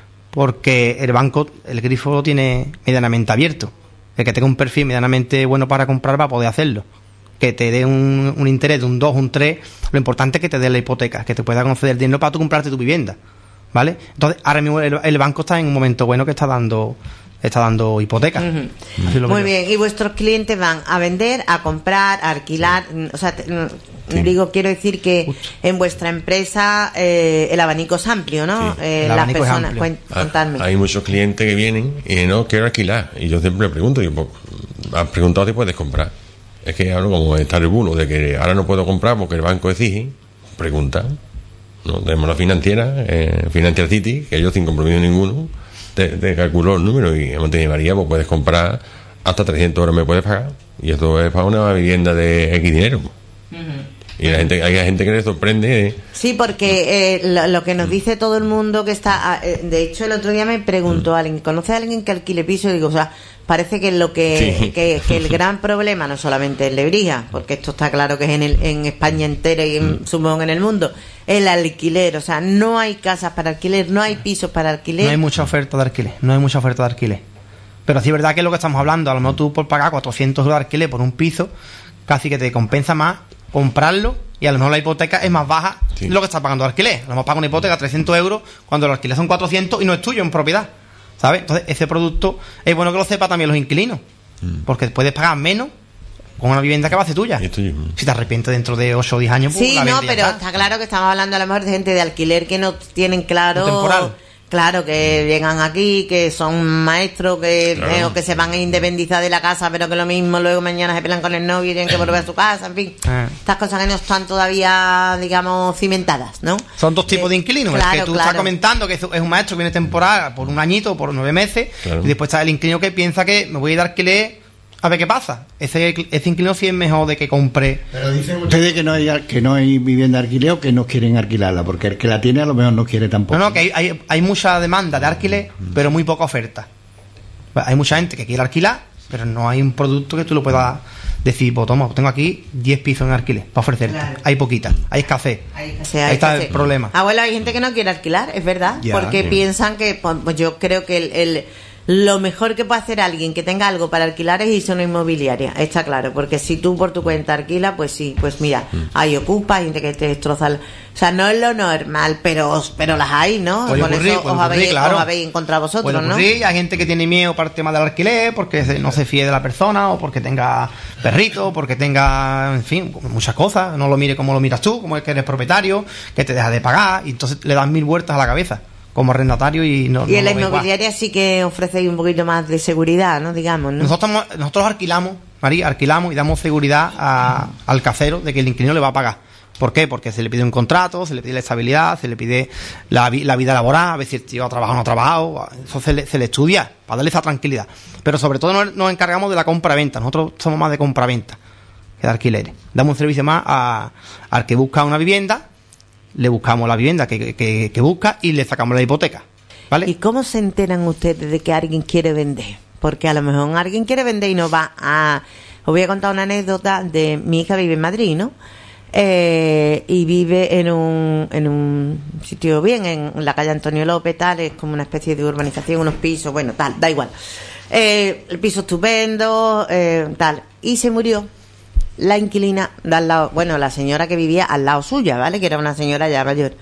porque el banco, el grifo lo tiene medianamente abierto. El que tenga un perfil medianamente bueno para comprar va a poder hacerlo. Que te dé un, un interés de un dos, un tres, lo importante es que te dé la hipoteca, que te pueda conceder dinero para tú comprarte tu vivienda, ¿vale? Entonces, ahora mismo el, el banco está en un momento bueno que está dando está dando hipotecas. Uh-huh. Muy bien, y vuestros clientes van a vender, a comprar, a alquilar, sí. o sea, te, sí. digo, quiero decir que Uch. en vuestra empresa eh, el abanico es amplio, ¿no? Sí. Eh, las personas, cuen, contadme. Hay muchos clientes que vienen y no quiero alquilar, y yo siempre pregunto, digo, pues, has preguntado si puedes comprar. Es que ahora, como está el bulo de que ahora no puedo comprar porque el banco exige, pregunta. ¿No? Tenemos la financiera, eh, Financial City, que ellos sin compromiso ninguno te, te calculó el número y en Montevideo María pues puedes comprar hasta trescientos euros me puedes pagar, y esto es para una vivienda de X dinero. Uh-huh. Y la gente, hay gente que le sorprende. ¿eh? Sí, porque eh, lo, lo que nos dice todo el mundo que está... Eh, de hecho, el otro día me preguntó alguien, ¿conoce a alguien que alquile piso? Y digo, o sea, parece que lo que, sí. que, que el gran problema no solamente es Lebrija, porque esto está claro que es en, el, en España entera y en, supongo en el mundo, el alquiler. O sea, no hay casas para alquiler, no hay pisos para alquiler. No hay mucha oferta de alquiler, no hay mucha oferta de alquiler. Pero sí es verdad que es lo que estamos hablando. A lo mejor tú por pagar cuatrocientos euros de alquiler por un piso, casi que te compensa más comprarlo, y a lo mejor la hipoteca es más baja sí. de lo que estás pagando de alquiler. A lo mejor pagas una hipoteca de trescientos euros cuando el alquiler son cuatrocientos y no es tuyo en propiedad, ¿sabes? Entonces ese producto es bueno que lo sepan también los inquilinos, mm. porque puedes pagar menos con una vivienda que va a ser tuya. Si te arrepientes dentro de ocho o diez años, pues sí, la no, pero está. está claro que estamos hablando a lo mejor de gente de alquiler que no tienen claro... temporal. Claro, que llegan aquí, que son maestros, que claro. eh, o que se van a independizar de la casa, pero que lo mismo luego mañana se pelean con el novio y tienen que volver a su casa, en fin. Ah. Estas cosas que no están todavía, digamos, cimentadas, ¿no? Son dos tipos eh, de inquilinos. Claro, el que tú claro. estás comentando que es un maestro que viene temporal por un añito, por nueve meses, claro. y después está el inquilino que piensa que me voy a ir a alquiler a ver qué pasa. Ese, ese inquilino sí es mejor de que compre. Pero dicen ustedes que no hay que no hay vivienda de alquiler o que no quieren alquilarla, porque el que la tiene a lo mejor no quiere tampoco. No, no, que hay, hay, hay mucha demanda de alquiler, mm. pero muy poca oferta. Hay mucha gente que quiere alquilar, pero no hay un producto que tú lo puedas decir, pues toma, tengo aquí diez pisos en alquiler para ofrecerte. Claro. Hay poquita, hay escasez. Hay escasez, hay Ahí está escasez. El problema. Abuelo, hay gente que no quiere alquilar, es verdad, ya, porque ya. piensan que, pues yo creo que el... el lo mejor que puede hacer alguien que tenga algo para alquilar es irse a una inmobiliaria, está claro, porque si tú por tu cuenta alquilas, pues sí, pues mira, mm. hay ocupas, hay gente que te destroza, el... o sea, no es lo normal, pero pero las hay, ¿no? Puede Con ocurrir, eso puede os, ocurrir, habéis, claro. os habéis encontrado vosotros, puede ¿no? Ocurrir, hay gente que tiene miedo para el tema del alquiler, porque no se fíe de la persona, o porque tenga perrito, porque tenga, en fin, muchas cosas, no lo mire como lo miras tú, como es que eres propietario, que te deja de pagar, y entonces le das mil vueltas a la cabeza como arrendatario y no. Y en no la inmobiliaria igual. Sí que ofrecéis un poquito más de seguridad, ¿no? Digamos, ¿no? Nosotros, nosotros alquilamos, María, alquilamos y damos seguridad a, al casero de que el inquilino le va a pagar. ¿Por qué? Porque se le pide un contrato, se le pide la estabilidad, se le pide la, la vida laboral, a ver si el tío ha trabajado o no ha trabajado. Eso se le, se le estudia para darle esa tranquilidad. Pero sobre todo nos, nos encargamos de la compra-venta. Nosotros somos más de compra-venta que de alquileres. Damos un servicio más a, al que busca una vivienda. Le buscamos la vivienda que, que, que busca y le sacamos la hipoteca, ¿vale? ¿Y cómo se enteran ustedes de que alguien quiere vender? Porque a lo mejor alguien quiere vender y no va a... Os voy a contar una anécdota de... Mi hija vive en Madrid, ¿no? Eh, y vive en un, en un sitio bien, en la calle Antonio López, tal, es como una especie de urbanización, unos pisos, bueno, tal, da igual. Eh, el piso estupendo, eh, tal. Y se murió la inquilina de al lado, bueno, la señora que vivía al lado suya, ¿vale? Que era una señora ya mayor.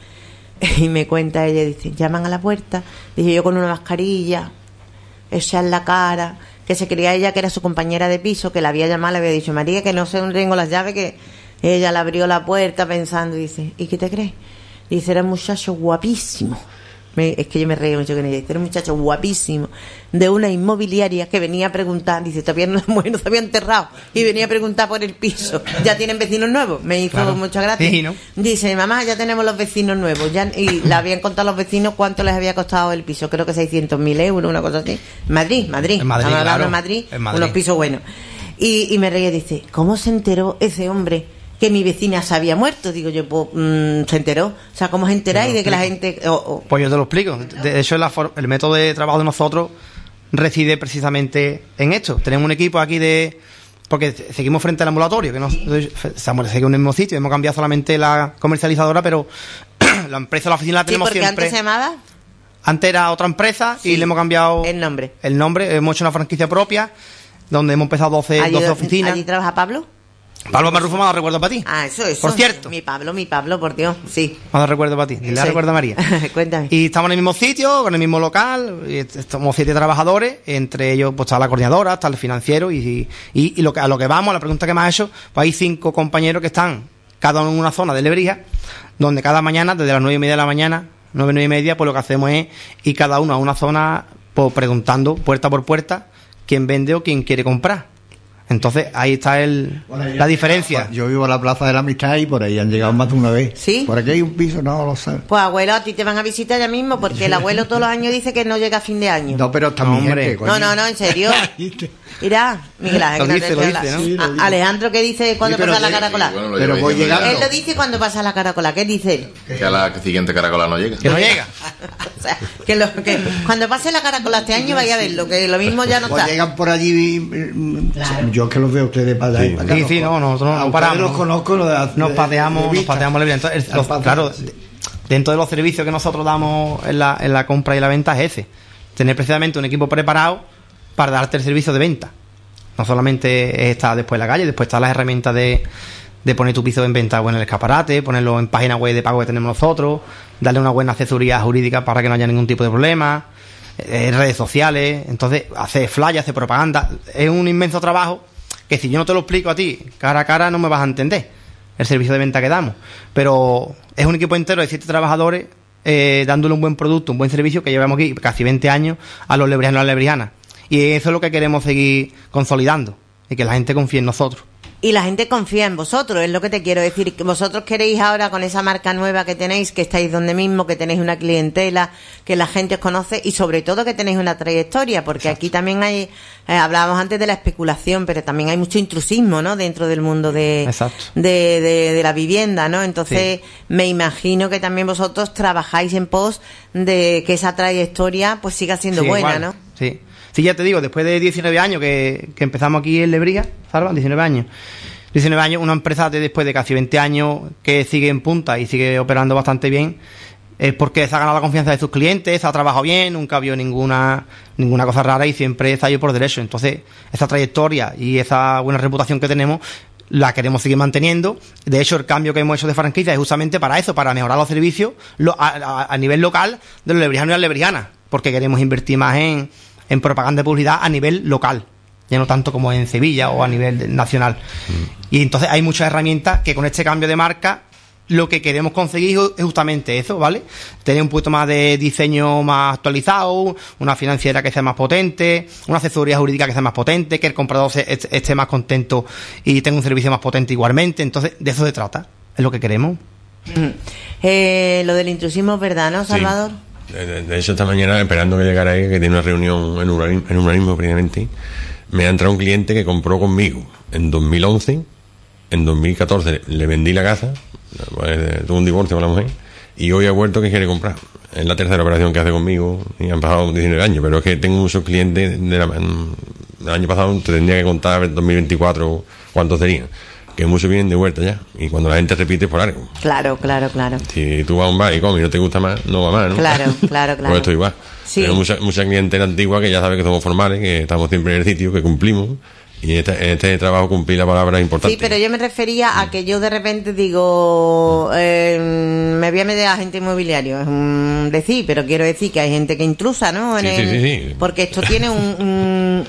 Y me cuenta ella, dice, llaman a la puerta, dije yo con una mascarilla, hecha en la cara, que se creía ella que era su compañera de piso, que la había llamado, le había dicho, María, que no sé dónde tengo las llaves, que ella le abrió la puerta pensando, y dice, ¿y qué te crees? Dice, era un muchacho guapísimo. Me, es que yo me reí mucho con ella. Dice, era un muchacho guapísimo de una inmobiliaria que venía a preguntar, dice, todavía no, bueno, se había enterrado y venía a preguntar por el piso. ¿Ya tienen vecinos nuevos? Me hizo claro. mucha gracia. Sí, ¿no? Dice, mamá, ya tenemos los vecinos nuevos. Ya, y le habían contado a los vecinos cuánto les había costado el piso. Creo que seiscientos mil euros, una cosa así. Madrid, Madrid. En Madrid, Estamos hablando claro. de Madrid, En Madrid, unos pisos buenos. Y, y me reía, dice, ¿cómo se enteró ese hombre que mi vecina se había muerto? Digo yo, pues, mmm, se enteró. O sea, ¿cómo os enteráis de que la gente...? Oh, oh. Pues yo te lo explico. De hecho, la for- el método de trabajo de nosotros reside precisamente en esto. Tenemos un equipo aquí de... Porque seguimos frente al ambulatorio, que no seguimos en el mismo sitio, hemos cambiado solamente la comercializadora, pero la empresa, la oficina la tenemos sí, porque siempre. ¿Antes se llamaba? Antes era otra empresa sí, y le hemos cambiado... El nombre. El nombre, hemos hecho una franquicia propia, donde hemos empezado doce, ¿Allí, doce oficinas. ¿Allí trabaja Pablo? Pablo Marrufo, me ha dado recuerdo para ti. Ah, eso, eso. Por cierto. Mi Pablo, mi Pablo, por Dios, sí. Me ha dado recuerdo para ti. Dile sí. recuerdo a María. Cuéntame. Y estamos en el mismo sitio, con el mismo local. Y estamos siete trabajadores. Entre ellos, pues está la coordinadora, está el financiero. Y, y, y lo que, a lo que vamos, a la pregunta que me has hecho, pues hay cinco compañeros que están cada uno en una zona de Lebrija, donde cada mañana, desde las nueve y media de la mañana, nueve, nueve y media, pues lo que hacemos es ir cada uno a una zona, pues preguntando puerta por puerta quién vende o quién quiere comprar. Entonces ahí está el, bueno, la diferencia. Yo vivo en la Plaza de la Amistad y por ahí han llegado más de una vez. ¿Sí? Por aquí hay un piso, no lo sé. Pues abuelo, a ti te van a visitar ya mismo porque el abuelo todos los años dice que no llega a fin de año. No, pero está mi gente, No, no, no, en serio. Mira, Miguel Ángel, lo dice, lo dice, ¿no? Sí, lo dice. Alejandro, ¿qué dice cuando Sí, pasa la llega, caracola? Bueno, lo pero llevo voy diciendo llegando. Él lo dice cuando pasa la caracola. ¿Qué dice él? Que a la siguiente caracola no llega. Que no llega. O sea, que, lo, que cuando pase la caracola este año vaya a verlo, que lo mismo ya no Pues está. llegan por allí. mm, claro. Yo es que los veo a ustedes para allá. Sí. y para acá, Sí, los sí, con- no, nosotros a no ustedes paramos. los conozco, los de- Nos de- pateamos, de nos vista. pateamos la vida. Entonces, el- Al los- patear. claro, de- dentro de los servicios que nosotros damos en la, en la compra y la venta es ese. Tener precisamente un equipo preparado para darte el servicio de venta. No solamente está después en la calle, después están las herramientas de, de poner tu piso en venta o en el escaparate, ponerlo en página web de pago que tenemos nosotros, darle una buena asesoría jurídica para que no haya ningún tipo de problema, eh, redes sociales, entonces hacer flyers, hacer propaganda. Es un inmenso trabajo que si yo no te lo explico a ti cara a cara no me vas a entender el servicio de venta que damos. Pero es un equipo entero de siete trabajadores eh, dándole un buen producto, un buen servicio que llevamos aquí casi veinte años a los lebrijanos y a las lebrijanas. Y eso es lo que queremos seguir consolidando y que la gente confíe en nosotros. Y la gente confía en vosotros, es lo que te quiero decir. Que vosotros queréis ahora con esa marca nueva que tenéis, que estáis donde mismo, que tenéis una clientela, que la gente os conoce y sobre todo que tenéis una trayectoria, porque Exacto. aquí también hay, eh, hablábamos antes de la especulación, pero también hay mucho intrusismo, ¿no? Dentro del mundo de, de, de, de la vivienda, ¿no? Entonces, sí. me imagino que también vosotros trabajáis en pos de que esa trayectoria pues siga siendo sí, buena, igual. ¿no? Sí. Sí, ya te digo, después de diecinueve años que, que empezamos aquí en Lebrija, Salva, diecinueve años. diecinueve años, una empresa de después de casi veinte años que sigue en punta y sigue operando bastante bien. es porque se ha ganado la confianza de sus clientes, se ha trabajado bien, nunca ha habido ninguna ninguna cosa rara y siempre está ahí por derecho. Entonces, esa trayectoria y esa buena reputación que tenemos la queremos seguir manteniendo. De hecho, el cambio que hemos hecho de franquicia es justamente para eso, para mejorar los servicios lo, a, a, a nivel local de los lebrijanos y las lebrijanas, porque queremos invertir más en, en propaganda y publicidad a nivel local, ya no tanto como en Sevilla o a nivel nacional. Mm. Y entonces hay muchas herramientas que con este cambio de marca lo que queremos conseguir es justamente eso, ¿vale? Tener un poquito más de diseño más actualizado, una financiera que sea más potente, una asesoría jurídica que sea más potente, que el comprador se, esté más contento y tenga un servicio más potente igualmente. Entonces, de eso se trata, es lo que queremos. Mm. Eh, lo del intrusismo es verdad, ¿no, Salvador? Sí. De, de hecho, esta mañana, esperando que llegara ahí, que tiene una reunión en urbanismo, en urbanismo previamente, me ha entrado un cliente que compró conmigo en dos mil once, en dos mil catorce le vendí la casa, pues, tuvo un divorcio con la mujer y hoy ha vuelto que quiere comprar. Es la tercera operación que hace conmigo y han pasado diecinueve años, pero es que tengo muchos clientes de la, del año pasado, te tendría que contar dos mil veinticuatro cuántos serían, que muchos vienen de vuelta ya, y cuando la gente repite por algo. Claro, claro, claro. Si tú vas a un bar y comes y no te gusta más, no va más, ¿no? Claro, claro, claro. Pues esto igual. Sí. Pero mucha, mucha clientela antigua que ya sabe que somos formales, que estamos siempre en el sitio, que cumplimos. Y en este, en este trabajo cumplir la palabra es importante. Sí, pero yo me refería a que yo de repente digo, eh, me voy a meter a agente inmobiliario. Es un decir, pero quiero decir que hay gente que intrusa, ¿no? En sí, el, sí, sí, sí. Porque esto tiene un, un,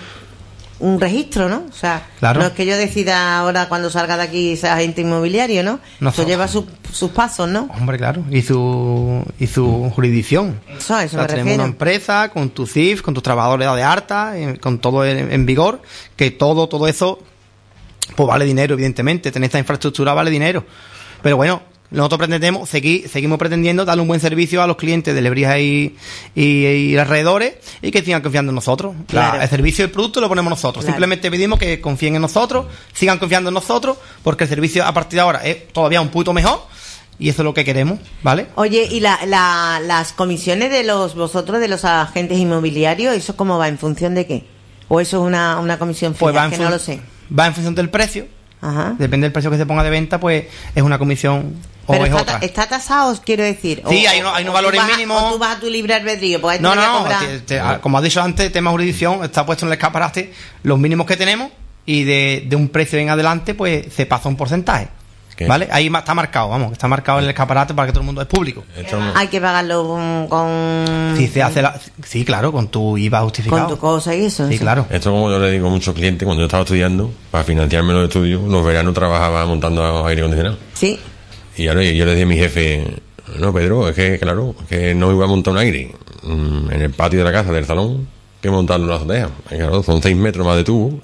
un registro, ¿no? O sea, claro. No es que yo decida ahora cuando salga de aquí sea agente inmobiliario, ¿no? No Eso so- lleva su, sus pasos, ¿no? Hombre, claro. Y su, y su jurisdicción. Eso, a eso O sea, me tenemos refiero. una empresa con tu C I F, con tus trabajadores dados de alta, en- con todo en, en vigor, que todo, todo eso, pues vale dinero, evidentemente. Tener esta infraestructura vale dinero. Pero bueno, nosotros pretendemos, seguir, seguimos pretendiendo darle un buen servicio a los clientes de Lebrija y, y, y alrededores y que sigan confiando en nosotros. Claro. La- el servicio y el producto lo ponemos nosotros. Claro. Simplemente pedimos que confíen en nosotros, sigan confiando en nosotros, porque el servicio a partir de ahora es todavía un poquito mejor y eso es lo que queremos, ¿vale? Oye, ¿y la, la, las comisiones de los vosotros, de los agentes inmobiliarios, eso cómo va? ¿En función de qué? ¿O eso es una, una comisión fija? Pues va en que fun- no lo sé. Va en función del precio. Ajá. Depende del precio que se ponga de venta, pues es una comisión o Pero es está, otra. ta- está tasado, os quiero decir. Sí, O- hay unos- hay unos o tú valores vas a- mínimos. O tú vas a tu libre albedrío, pues ahí No, te voy a no, no. cobrar. te- te- como has dicho antes, tema jurisdicción, está puesto en el escaparate los mínimos que tenemos y de, de un precio en adelante, pues se pasa un porcentaje. ¿Qué? ¿Vale? Ahí ma- está marcado, vamos, está marcado en el escaparate para que todo el mundo es público. Esto no- Hay que pagarlo con, con, Si se hace la, sí, claro, con tu I V A justificado. con tu cosa y eso. Sí, eso. claro. Esto, como yo le digo a muchos clientes, cuando yo estaba estudiando, para financiarme los estudios, los veranos trabajaba montando aire acondicionado. Sí. Y ahora yo le decía a mi jefe, no, Pedro, es que, claro, es que no iba a montar un aire mm, en el patio de la casa, del salón, que montarlo en la azotea. Y claro, son seis metros más de tubo,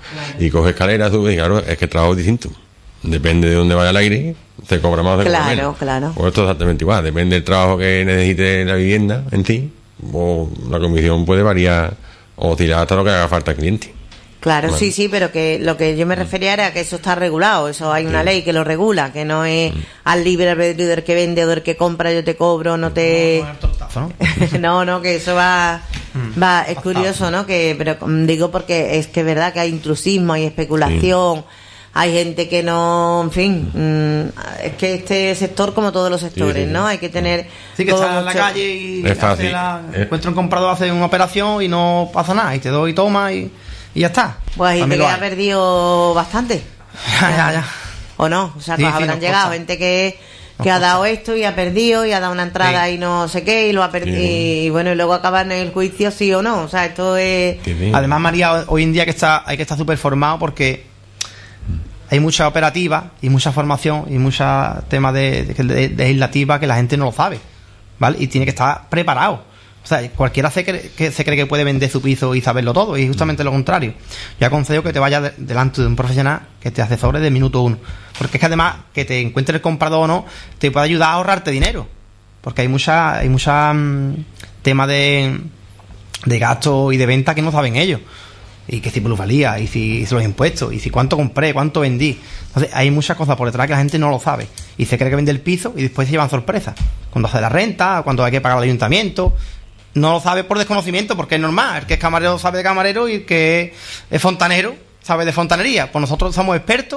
y coge escaleras, sube, y claro, es que el trabajo es distinto. Depende de dónde vaya el aire, se cobra más o se cobra Claro, menos. claro. Pues esto es exactamente igual, depende del trabajo que necesite la vivienda en sí, o la comisión puede variar o tirar hasta lo que haga falta al cliente. Claro, Vale. sí, sí, pero que lo que yo me refería era que eso está regulado, eso hay una Sí. ley que lo regula, que no es al libre albedrío del que vende o del que compra, yo te cobro, no te... ¿No? no, no, que eso va, va, es curioso, ¿no? Que, pero mm, digo porque es que es verdad que hay intrusismo, hay especulación, hay gente que no, en fin, mm, es que este sector, como todos los sectores, Sí, sí, sí. ¿no? Hay que tener Sí, que todo estás en la mucho- calle y Es fácil. hace la- Eh. encuentra un comprador, hace una operación y no pasa nada, y te doy, toma y, y ya está. Pues hay gente También que lo ha hay. perdido bastante. Ya, ya, ya. ¿O no? O sea, Sí, que sí, habrán nos llegado consta. gente que, que Nos ha dado esto y ha perdido y ha dado una entrada Sí. y no sé qué y lo ha perdido Sí. y bueno, y luego acaban en el juicio sí o no. O sea, esto es... Sí, sí. Además, María, hoy en día que está, hay que estar súper formado porque hay mucha operativa y mucha formación y muchos temas de, de, de- de legislativa que la gente no lo sabe, ¿vale? Y tiene que estar preparado. O sea, cualquiera se cree, que se cree que puede vender su piso y saberlo todo, y justamente lo contrario. Yo aconsejo que te vayas de- delante de un profesional que te asesore de minuto uno. Porque es que además, que te encuentre el comprador o no, te puede ayudar a ahorrarte dinero. Porque hay mucha, hay mucha mm, tema de, de gasto y de venta que no saben ellos. Y que si plusvalía, y si, y si los impuestos, y si cuánto compré, cuánto vendí. Entonces hay muchas cosas por detrás que la gente no lo sabe. Y se cree que vende el piso y después se llevan sorpresas. Cuando hace la renta, cuando hay que pagar al ayuntamiento. No lo sabe por desconocimiento, porque es normal. El que es camarero sabe de camarero y el que es fontanero sabe de fontanería. Pues nosotros somos expertos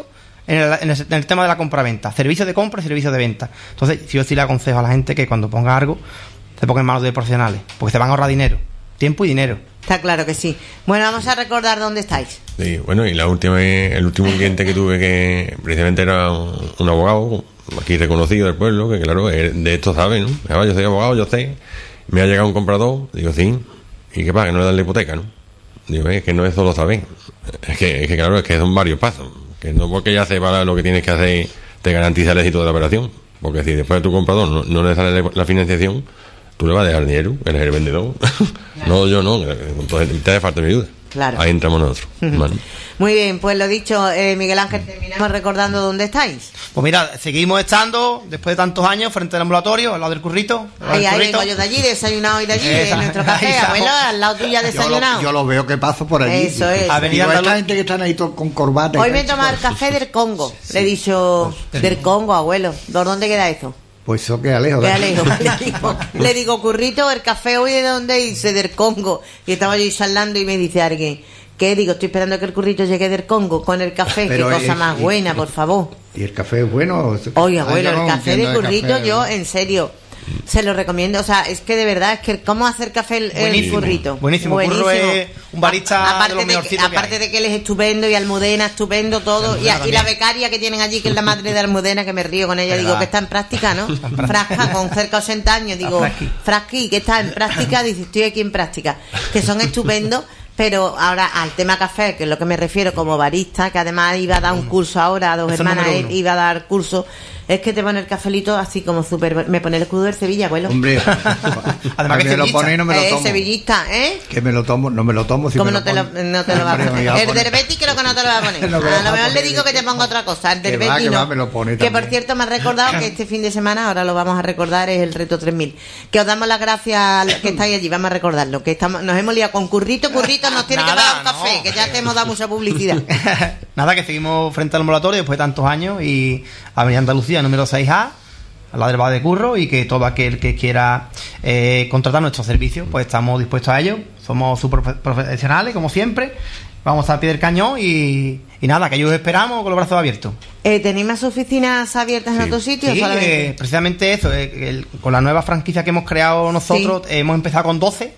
en el, en el, en el tema de la compra-venta. Servicio de compra y servicio de venta. Entonces, yo sí le aconsejo a la gente que cuando ponga algo, se ponga en manos de profesionales, porque se van a ahorrar dinero, tiempo y dinero. Está claro que sí. Bueno, vamos a recordar dónde estáis. Sí, bueno, y la última, el último cliente que tuve, que precisamente era un, un abogado aquí reconocido del pueblo, que claro, de esto sabe, ¿no? Ah, yo soy abogado, yo sé. Me ha llegado un comprador, digo, sí, ¿y qué pasa? Que no le dan la hipoteca, ¿no? Digo, es que no es solo saber. Es que, es que claro, es que son varios pasos. Que no porque ya sepa lo que tienes que hacer te garantiza el éxito de la operación. Porque si después de tu comprador no, no le sale la financiación, tú le vas a dejar dinero, eres el vendedor. No, yo no, entonces te hace falta mi ayuda. Claro. Ahí entramos nosotros. ¿Vale? Muy bien, pues lo dicho, eh, Miguel Ángel, terminamos recordando dónde estáis. Pues mira, seguimos estando, después de tantos años, frente al ambulatorio, al lado del currito. Ahí, ahí vengo yo de allí, desayunado hoy de allí, Esa, en nuestro café, esa, abuelo, al lado tuyo ya desayunado. Yo lo, yo lo veo que paso por allí. Eso es. Avenida Digo, esta Andaluz- gente que están ahí todo con corbata. y Hoy me he tal, tomado el chicos. café del Congo. Le he dicho, del Congo, abuelo. ¿Por dónde queda eso? Pues eso que alejo. ¿Qué ¿verdad? alejo? Le digo, le digo, currito, el café hoy de dónde dice, del Congo. Y estaba yo charlando y me dice alguien, ¿qué? Digo, estoy esperando que el currito llegue del Congo con el café. Pero Qué cosa es- más y- buena, por favor. ¿Y el café es bueno? Oye, Ah, abuelo, yo no el café entiendo de de currito, café. yo, en serio, se lo recomiendo. O sea, es que de verdad, es que cómo hacer café el, el Buenísimo. currito. Buenísimo. Curro es un barista A- aparte de los de que, mejorcitos que aparte hay. de que él es estupendo y Almudena estupendo, todo. Y, a- y la becaria que tienen allí, que es la madre de Almudena, que me río con ella, ¿Verdad? digo que está en práctica, ¿no? Frasca, con cerca de ochenta años, digo, Frasqui. Frasqui, que está en práctica, dice, estoy aquí en práctica. Que son estupendos. Pero ahora al tema café, que es lo que me refiero como barista, que además iba a dar un curso ahora a dos Eso hermanas, número él uno. iba a dar curso, es que te pone el cafelito así como súper... Me pone el escudo del Sevilla, abuelo. Hombre, Además a que mí me lo sevillista. pone y no me lo Eh, tomo. sevillista, ¿eh? Que me lo tomo, no me lo tomo. Si ¿Cómo me no te, lo, pone. no te lo va a Hombre, poner? me va a El poner. Derbeti creo que no te lo va a poner. No me lo A va lo a mejor le poner. digo que te ponga otra cosa. El Que va, Derbeti que no. va, me lo pone Que por también. cierto me ha recordado que este fin de semana, ahora lo vamos a recordar, es el reto tres mil. Que os damos las gracias a los que estáis allí, vamos a recordarlo. Que estamos, nos hemos liado con currito, currito, nos tiene que Nada, pagar un café, no. que ya te hemos dado mucha publicidad. Nada, que seguimos frente al ambulatorio después de tantos años y Avenida Andalucía número seis A, al lado del bar de Curro, y que todo aquel que quiera eh, contratar nuestros servicios, pues estamos dispuestos a ello. Somos súper profesionales, como siempre. Vamos al pie del cañón y, y nada, que ellos esperamos con los brazos abiertos. Eh, ¿Tenéis más oficinas abiertas en Sí. otros sitios? Sí, solamente? eh, precisamente eso, eh, el- con la nueva franquicia que hemos creado nosotros, eh, hemos empezado con doce,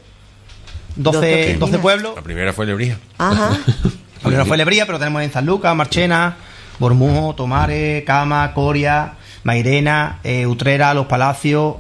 doce doce, oficinas. doce pueblos. La primera fue Lebrija. Ajá. La primera fue Lebría, pero tenemos en San Lucas, Marchena, Bormujo, Tomares, Cama, Coria, Mairena, eh, Utrera, Los Palacios,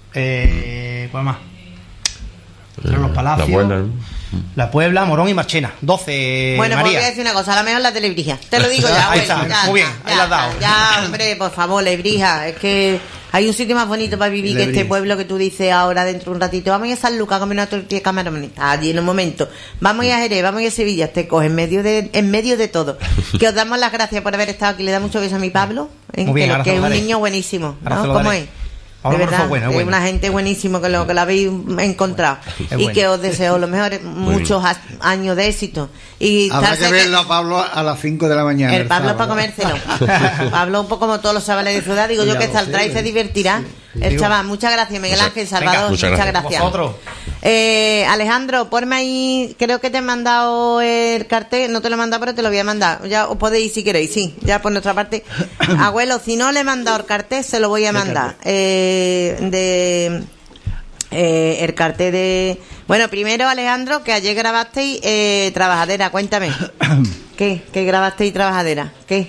eh, ¿cuál más? Utrera, Los Palacios, La Puebla, ¿no? La Puebla, Morón y Marchena. doce, Bueno, pues María. voy a decir una cosa, a lo mejor la de Lebrija. Te lo digo ya, Ahí abuelo, está, ya, muy bien, ya, ahí la has dado. Ya, hombre, por favor, Lebrija. Es que hay un sitio más bonito para vivir que este Lebrija. pueblo que tú dices ahora dentro de un ratito. Vamos a ir a San Lucas a comer una tortilla de camarón. Allí en un momento. Vamos a ir a Jerez, vamos a ir a Sevilla. Te coge en medio de, en medio de todo. Que os damos las gracias por haber estado aquí. Le da mucho beso a mi Pablo. ¿eh? Muy bien, que, lo- ahora que se es lo un daré. niño buenísimo. Ahora ¿no? se lo ¿Cómo daré. es? Ahora De por verdad, favor, bueno, es es bueno. una gente buenísimo que lo que la habéis encontrado. Es y bueno. que os deseo lo mejor, muchos a- años de éxito. Y Habrá estar que cerca- verlo a Pablo a las cinco de la mañana. el Pablo para sábado. comérselo. Pablo, un poco como todos los chavales de ciudad, digo yo Ya que lo saldrá y sé. se divertirá. El Digo- chaval, muchas gracias, Miguel Muchas- Ángel, Salvador, Venga, muchas, muchas gracias. Vosotros. Eh, Alejandro, ponme ahí, creo que te he mandado el cartel, no te lo he mandado, pero te lo voy a mandar. Ya os podéis ir si queréis, sí, ya por nuestra parte. Abuelo, si no le he mandado el cartel, se lo voy a mandar. Eh, de eh, el cartel de... Bueno, primero, Alejandro, que ayer grabasteis eh, Trabajadera, cuéntame. ¿Qué? ¿Qué grabasteis Trabajadera? ¿Qué?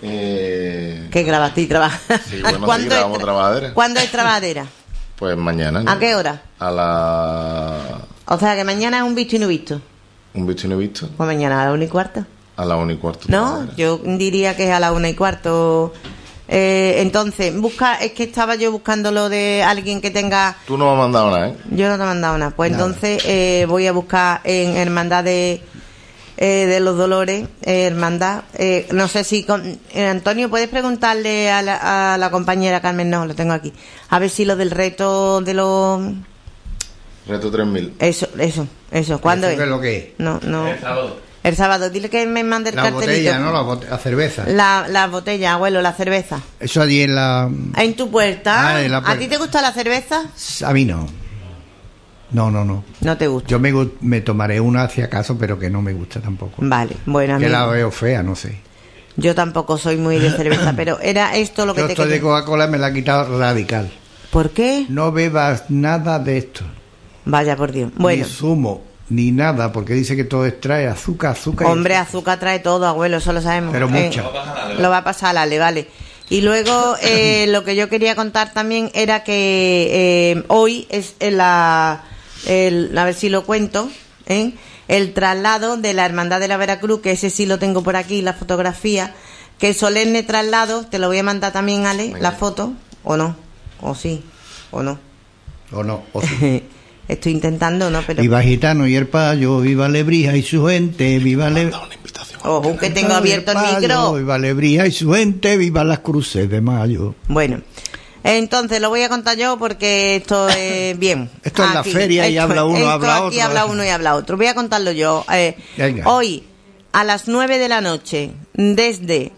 Eh, ¿Qué grabaste y trabajas? Sí, bueno, sí, grabamos Trabajadera. ¿Cuándo es Trabajadera? pues mañana, ¿no? ¿A qué hora? A la... O sea, que mañana es un visto y no visto. ¿Un visto y no visto? Pues mañana a la una y cuarto. A la una y cuarto. No, Trabajadera. yo diría que es a la una y cuarto. Eh, entonces, busca, es que estaba yo buscando lo de alguien que tenga... Tú no me has mandado nada, ¿eh? Yo no te he mandado nada. Pues entonces eh, voy a buscar en Hermandad de, eh, de los Dolores, eh, Hermandad. Eh, no sé si... Con, eh, Antonio, ¿puedes preguntarle a la, a la compañera Carmen? No, lo tengo aquí. A ver si lo del reto de los... Reto tres mil. Eso, eso, eso. ¿Cuándo ¿Eso es? qué es lo que es? No, no. El sábado. El sábado. Dile que me mande el La cartelito. botella, ¿no? La, bote- la cerveza. La, la botella, abuelo, la cerveza. Eso allí en la... En tu puerta. Ah, en la ¿A puerta. ti te gusta la cerveza? A mí no. No, no, no. No te gusta. Yo me, gu- me tomaré una si acaso, pero que no me gusta tampoco. Vale, bueno, a mí... Que la veo fea, no sé. Yo tampoco soy muy de cerveza, pero era esto lo que Yo te estoy de quería... Coca-Cola, me la ha quitado radical. ¿Por qué? No bebas nada de esto. Vaya por Dios. Bueno, Ni zumo, ni nada, porque dice que todo extrae azúcar, azúcar. y hombre, azúcar trae todo, abuelo, eso lo sabemos. Pero Eh, mucha. Lo va a pasar a Ale, vale. Y luego eh, lo que yo quería contar también era que eh, hoy es la... El, a ver si lo cuento, ¿eh? El traslado de la Hermandad de la Veracruz, que ese sí lo tengo por aquí, la fotografía, que solemne traslado, te lo voy a mandar también, Ale, la foto, o no, o sí, o no. O no, o sí. Estoy intentando, ¿no? Pero... Viva Gitano y el Payo, viva Lebrija y su gente, viva Lebrija. Ojo, que tengo abierto el micro. Viva Lebrija y su gente, viva las cruces de mayo. Bueno, entonces lo voy a contar yo porque esto es bien. Esto es la feria y habla uno, esto habla aquí otro. habla uno y habla otro. Voy a contarlo yo. Eh, Venga. hoy, a las nueve de la noche, desde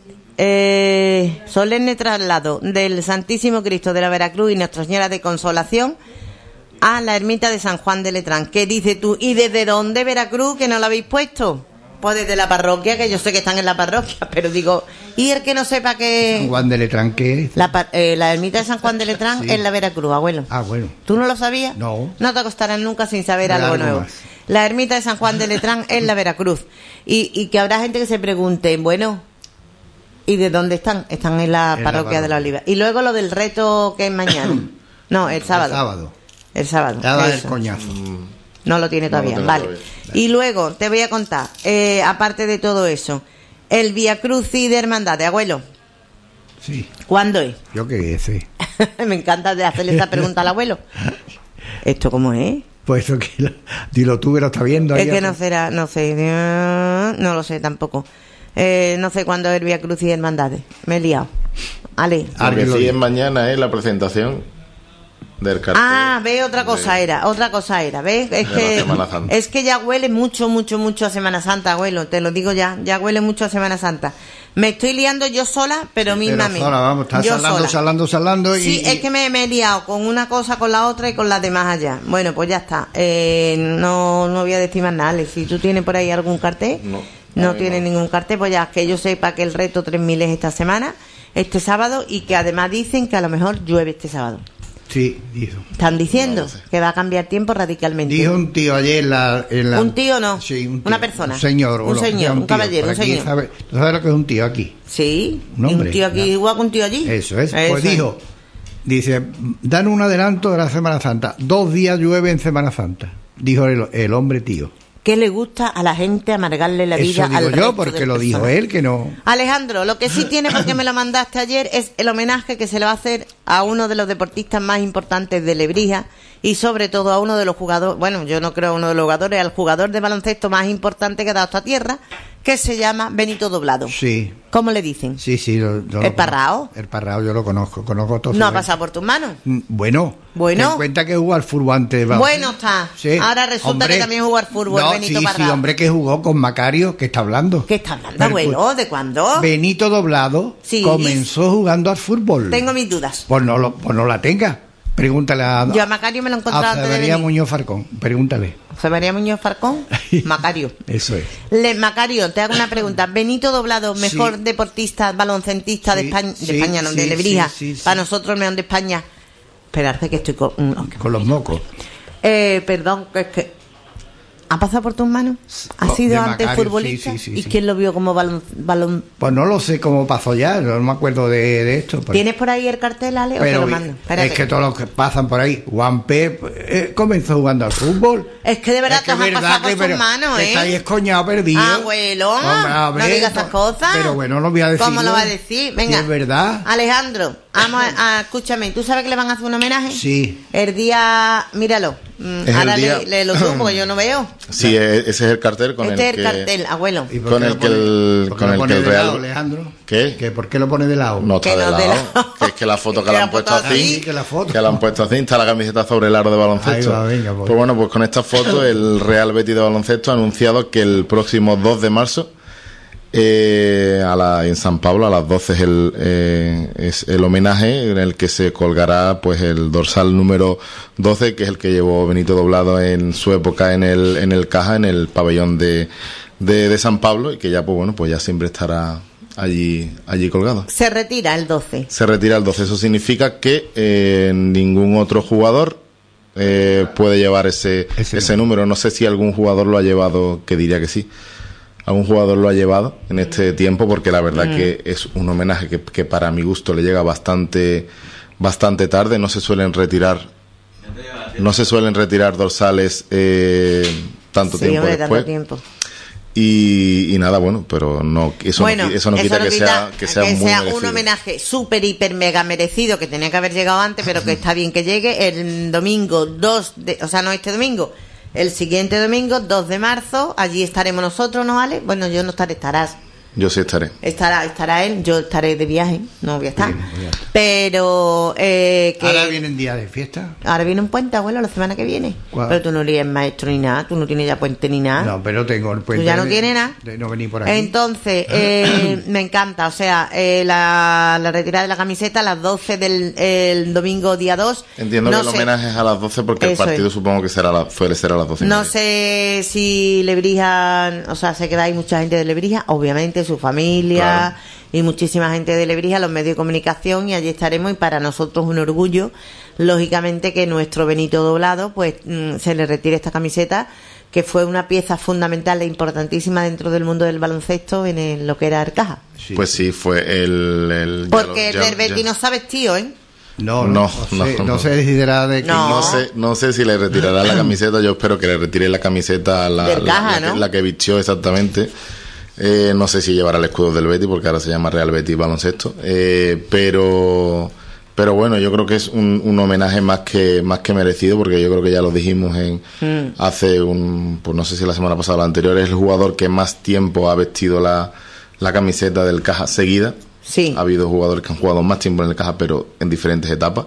eh, solemne traslado del Santísimo Cristo de la Veracruz y Nuestra Señora de Consolación a la ermita de San Juan de Letrán. ¿Qué dices tú? ¿Y desde dónde Veracruz que no lo habéis puesto? Pues desde la parroquia, que yo sé que están en la parroquia, pero digo, ¿y el que no sepa que San Juan de Letrán, ¿qué es? la, par- eh, la ermita de San Juan de Letrán Sí. es la Veracruz, abuelo? Ah, bueno. ¿Tú no lo sabías? No. No te acostarás nunca sin saber De algo algo nuevo. más. La ermita de San Juan de Letrán es la Veracruz. Y, y que habrá gente que se pregunte, bueno, ¿y de dónde están? Están en la En la parroquia de la parroquia. Oliva. Y luego lo del reto que es mañana. No, el sábado. El sábado. El sábado. Ya da el eso. coñazo. No lo tiene No lo todavía, tengo vale. todavía. Y luego te voy a contar, eh, aparte de todo eso, el Vía Crucis de Hermandad, abuelo, Sí, ¿cuándo es? yo qué sé. Me encanta de hacerle esta pregunta al abuelo. ¿Esto cómo es? Pues eso que lo- dilo tú que lo está viendo ahí. Es que no será, no sé, eh, no lo sé tampoco. Eh, no sé cuándo es el Vía Crucis de Hermandades. Me he liado. Ale. Ah, Lo que Alguien lo sí dijo. es mañana es la presentación del cartel. Ah, ve, otra cosa de- era, otra cosa era, ¿ves? Es de la que, Semana Santa. es que ya huele mucho, mucho, mucho a Semana Santa, abuelo, te lo digo ya, ya huele mucho a Semana Santa. Me estoy liando yo sola, pero Pero mismamente. sola, vamos, estás Yo salando, sola. salando, salando y... Sí, y- es que me, me he liado con una cosa, con la otra y con las demás allá. Bueno, pues ya está. Eh, no, no voy a decir más nada, Alex. Si tú tienes por ahí algún cartel, No, no a mí tienes no. ningún cartel, pues ya que yo sepa que el reto tres mil es esta semana, este sábado, y que además dicen que a lo mejor llueve este sábado. Sí, dijo. Están diciendo No lo sé. que va a cambiar tiempo radicalmente. Dijo un tío ayer en la... en la- ¿Un tío no? Sí, un tío. Una persona. Un señor. Un o lo que señor, sea, un tío. caballero, Por un aquí señor. sabe- ¿Tú sabes lo que es un tío aquí? Sí, Un y hombre, un tío aquí ya. igual que un tío allí. Eso es. Pues Eso es. dijo, dice, dan un adelanto de la Semana Santa. Dos días llueve en Semana Santa. Dijo el, el hombre tío. ¿Qué le gusta a la gente amargarle la vida Eso digo al yo, resto porque de lo dijo personas? él, que no... Alejandro, lo que sí tiene, porque me lo mandaste ayer, es el homenaje que se le va a hacer a uno de los deportistas más importantes de Lebrija y sobre todo a uno de los jugadores, bueno, yo no creo a uno de los jugadores, al jugador de baloncesto más importante que ha dado esta tierra, que se llama Benito Doblado. Sí, ¿Cómo le dicen? sí, sí. Lo, lo ¿El conozco. Parrao? El Parrao yo lo conozco, conozco todo. No ha su- pasado por tus manos. Mm, Bueno, Bueno. ten en cuenta que jugó al fútbol antes. vamos. Bueno está. Sí. Ahora resulta Hombre, que también jugó al fútbol, no, Benito sí, Parrao. sí, hombre, que jugó con Macario, que está hablando. ¿Qué está hablando, Pero, abuelo? ¿De cuándo? Benito Doblado Sí. comenzó jugando al fútbol. Tengo mis dudas. Pues no, lo, pues no la tenga. Pregúntale a, Yo a Macario me lo he encontrado a antes de Severía venir. Muñoz Farcón. Pregúntale. José María Muñoz Farcón, Macario. Eso es. Le, Macario, te hago una pregunta. Benito Doblado, mejor Sí. deportista, baloncentista de Sí, España, de sí, España, no, de sí, Lebrija. sí, sí, sí. Para nosotros, el mejor de España. Esperarte que estoy con. mm, ok. Con los mocos. Eh, perdón, que es que. ¿Ha pasado por tus manos? ¿Ha De sido antes Macario, futbolista? sí, sí, sí, ¿Y sí. quién lo vio como balon, balon- Pues no lo sé cómo pasó ya. No me acuerdo de, de esto. pero- ¿Tienes por ahí el cartel, Ale, o te Pero lo mando? Espérate. es que todos los que pasan por ahí, Juan P eh, comenzó jugando al fútbol. Es que de verdad Es que te has es verdad pasado por que- tus pero- manos, que ¿eh? está ahí escoñado, perdido. Abuelo, Hombre, a no ver, digas esas cosas. Pero bueno, no voy a decir. ¿Cómo lo va a decir? Venga. Es verdad. Alejandro, vamos a, a- escúchame, ¿tú sabes que le van a hacer un homenaje? Sí. El día, míralo. mm, Es el Ahora día- le, léelo tú porque yo no veo. Sí, e- ese es el cartel con Este es el el que... cartel, abuelo. ¿Y por Con qué el lo que pone- el- por qué con lo el pone que el de Real- lado, Alejandro? ¿Qué? ¿Que ¿Por qué lo pone de lado? No está Que de no, de lado. lado. Que es que la foto que Que le la han puesto foto así. así. Que la foto. Que la han puesto así. Está la camiseta sobre el aro de baloncesto. Ahí va, venga, pues. Pues bueno, pues con esta foto el Real Betis de baloncesto ha anunciado que el próximo dos de marzo eh, a la, en San Pablo a las doce es el, eh, es el homenaje en el que se colgará pues el dorsal número doce, que es el que llevó Benito Doblado en su época en el, en el Caja, en el pabellón de, de, de San Pablo, y que ya pues bueno, pues ya siempre estará allí, allí colgado. Se retira el doce. Se retira el doce. Eso significa que eh, ningún otro jugador eh, puede llevar ese, ese, ese número. No sé si algún jugador lo ha llevado, que diría que sí. Algún jugador lo ha llevado en este tiempo, porque la verdad mm. que es un homenaje que, que para mi gusto le llega bastante, bastante tarde. No se suelen retirar, no se suelen retirar dorsales eh, tanto sí, tiempo hombre, después. Tanto tiempo. Y, y nada, bueno, pero no eso, bueno, no, eso no quita, eso no que, quita sea, que sea, que muy sea un homenaje súper, hiper, mega merecido, que tenía que haber llegado antes, pero que está bien que llegue el domingo dos de, o sea, no este domingo, el siguiente domingo, dos de marzo, allí estaremos nosotros, ¿no, Ale? Bueno, yo no estaré, estarás. Yo sí estaré. Estará, estará él, yo estaré de viaje, no voy a estar. Bien, bien. Pero eh, que ahora vienen días de fiesta. Ahora viene un puente, abuelo, la semana que viene. ¿Cuál? Pero tú no eres maestro ni nada, tú no tienes ya puente ni nada. No, pero tengo el puente. Tú ya no tienes nada. De no venir por aquí. Entonces, eh, me encanta, o sea, eh, la, la retirada de la camiseta a las doce del el domingo día dos. Entiendo no que el sé. homenaje es a las doce porque Eso el partido es. supongo que será la, suele ser a las doce. No sé si Lebrija, o sea, sé que hay mucha gente de Lebrija, obviamente su familia. Claro. Y muchísima gente de Lebrija, los medios de comunicación, y allí estaremos, y para nosotros un orgullo, lógicamente, que nuestro Benito Doblado pues mm, se le retire esta camiseta, que fue una pieza fundamental e importantísima dentro del mundo del baloncesto en el, lo que era Arcaja. Sí. Pues sí, fue el... el porque ya lo, ya, el Betis no sabe tío, ¿eh? No, no, no, sé, no, no se decidirá de que no. no sé, no sé si le retirará la camiseta. Yo espero que le retire la camiseta a la, del Caja, la, la, ¿no? la que vistió exactamente. Eh, no sé si llevará el escudo del Betis, porque ahora se llama Real Betis Baloncesto, eh, pero pero bueno, yo creo que es un, un homenaje más que más que merecido, porque yo creo que ya lo dijimos en mm. hace un, pues no sé si la semana pasada o la anterior, es el jugador que más tiempo ha vestido la, la camiseta del Caja seguida. Sí. Ha habido jugadores que han jugado más tiempo en el Caja, pero en diferentes etapas.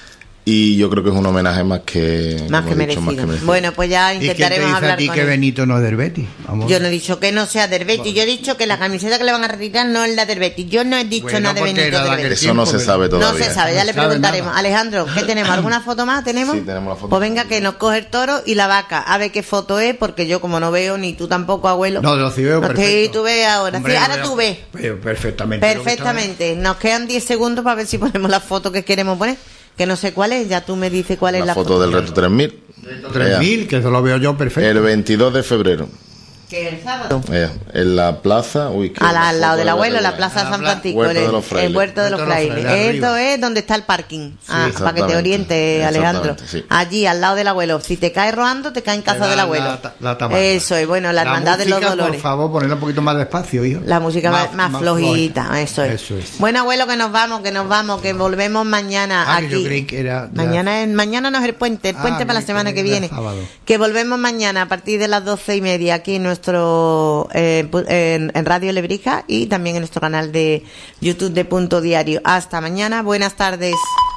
Y yo creo que es un homenaje más que, más que, merecido. Dicho, más que merecido. Bueno, pues ya intentaremos ¿Y hablar a ti con que él. Benito no es del Betis? Vamos. Yo no he dicho que no sea del Betis. Yo he dicho que la camiseta que le van a retirar no es la del Betis. Yo no he dicho bueno, nada de Benito del Betis. Eso no se sabe todavía. No se sabe, ya no le preguntaremos. Nada. Alejandro, ¿qué tenemos? ¿Alguna foto más? ¿Tenemos? Sí, tenemos la foto. Pues venga, que nos coge el toro y la vaca. A ver qué foto es, porque yo como no veo, ni tú tampoco, abuelo. No, lo sí veo no, perfecto. Sí, tú ves ahora. Hombre, sí, ahora tú ves. Perfectamente. Perfectamente. Nos quedan diez segundos para ver si ponemos la foto que queremos poner. Que no sé cuál es, ya tú me dices cuál la es la foto. foto del Reto tres mil. tres mil, que eso lo veo yo perfecto. El veintidós de febrero. ¿Que el sábado? Eh, en la plaza... Uy, a la, al lado del abuelo, la plaza San Francisco. Huerto de los Frailes. El Huerto de los Frailes. Esto es donde está el parking. Sí, ah, para que te oriente, Alejandro. Sí. Allí, al lado del abuelo. Si te caes rodando, te cae en casa la, del abuelo. La, la eso es, bueno, la hermandad de los dolores. Por favor, ponerla un poquito más despacio, hijo. La música más, más, más flojita, floja. Eso, es. eso es. Bueno, abuelo, que nos vamos, que nos vamos, que volvemos mañana ah, aquí. Que yo creí que era mañana, es, mañana no es el puente, el puente ah, para la semana que viene. Sábado. Que volvemos mañana a partir de las doce y media aquí en nuestro... Eh, en, en Radio Lebrija y también en nuestro canal de YouTube de Punto Diario. Hasta mañana, buenas tardes.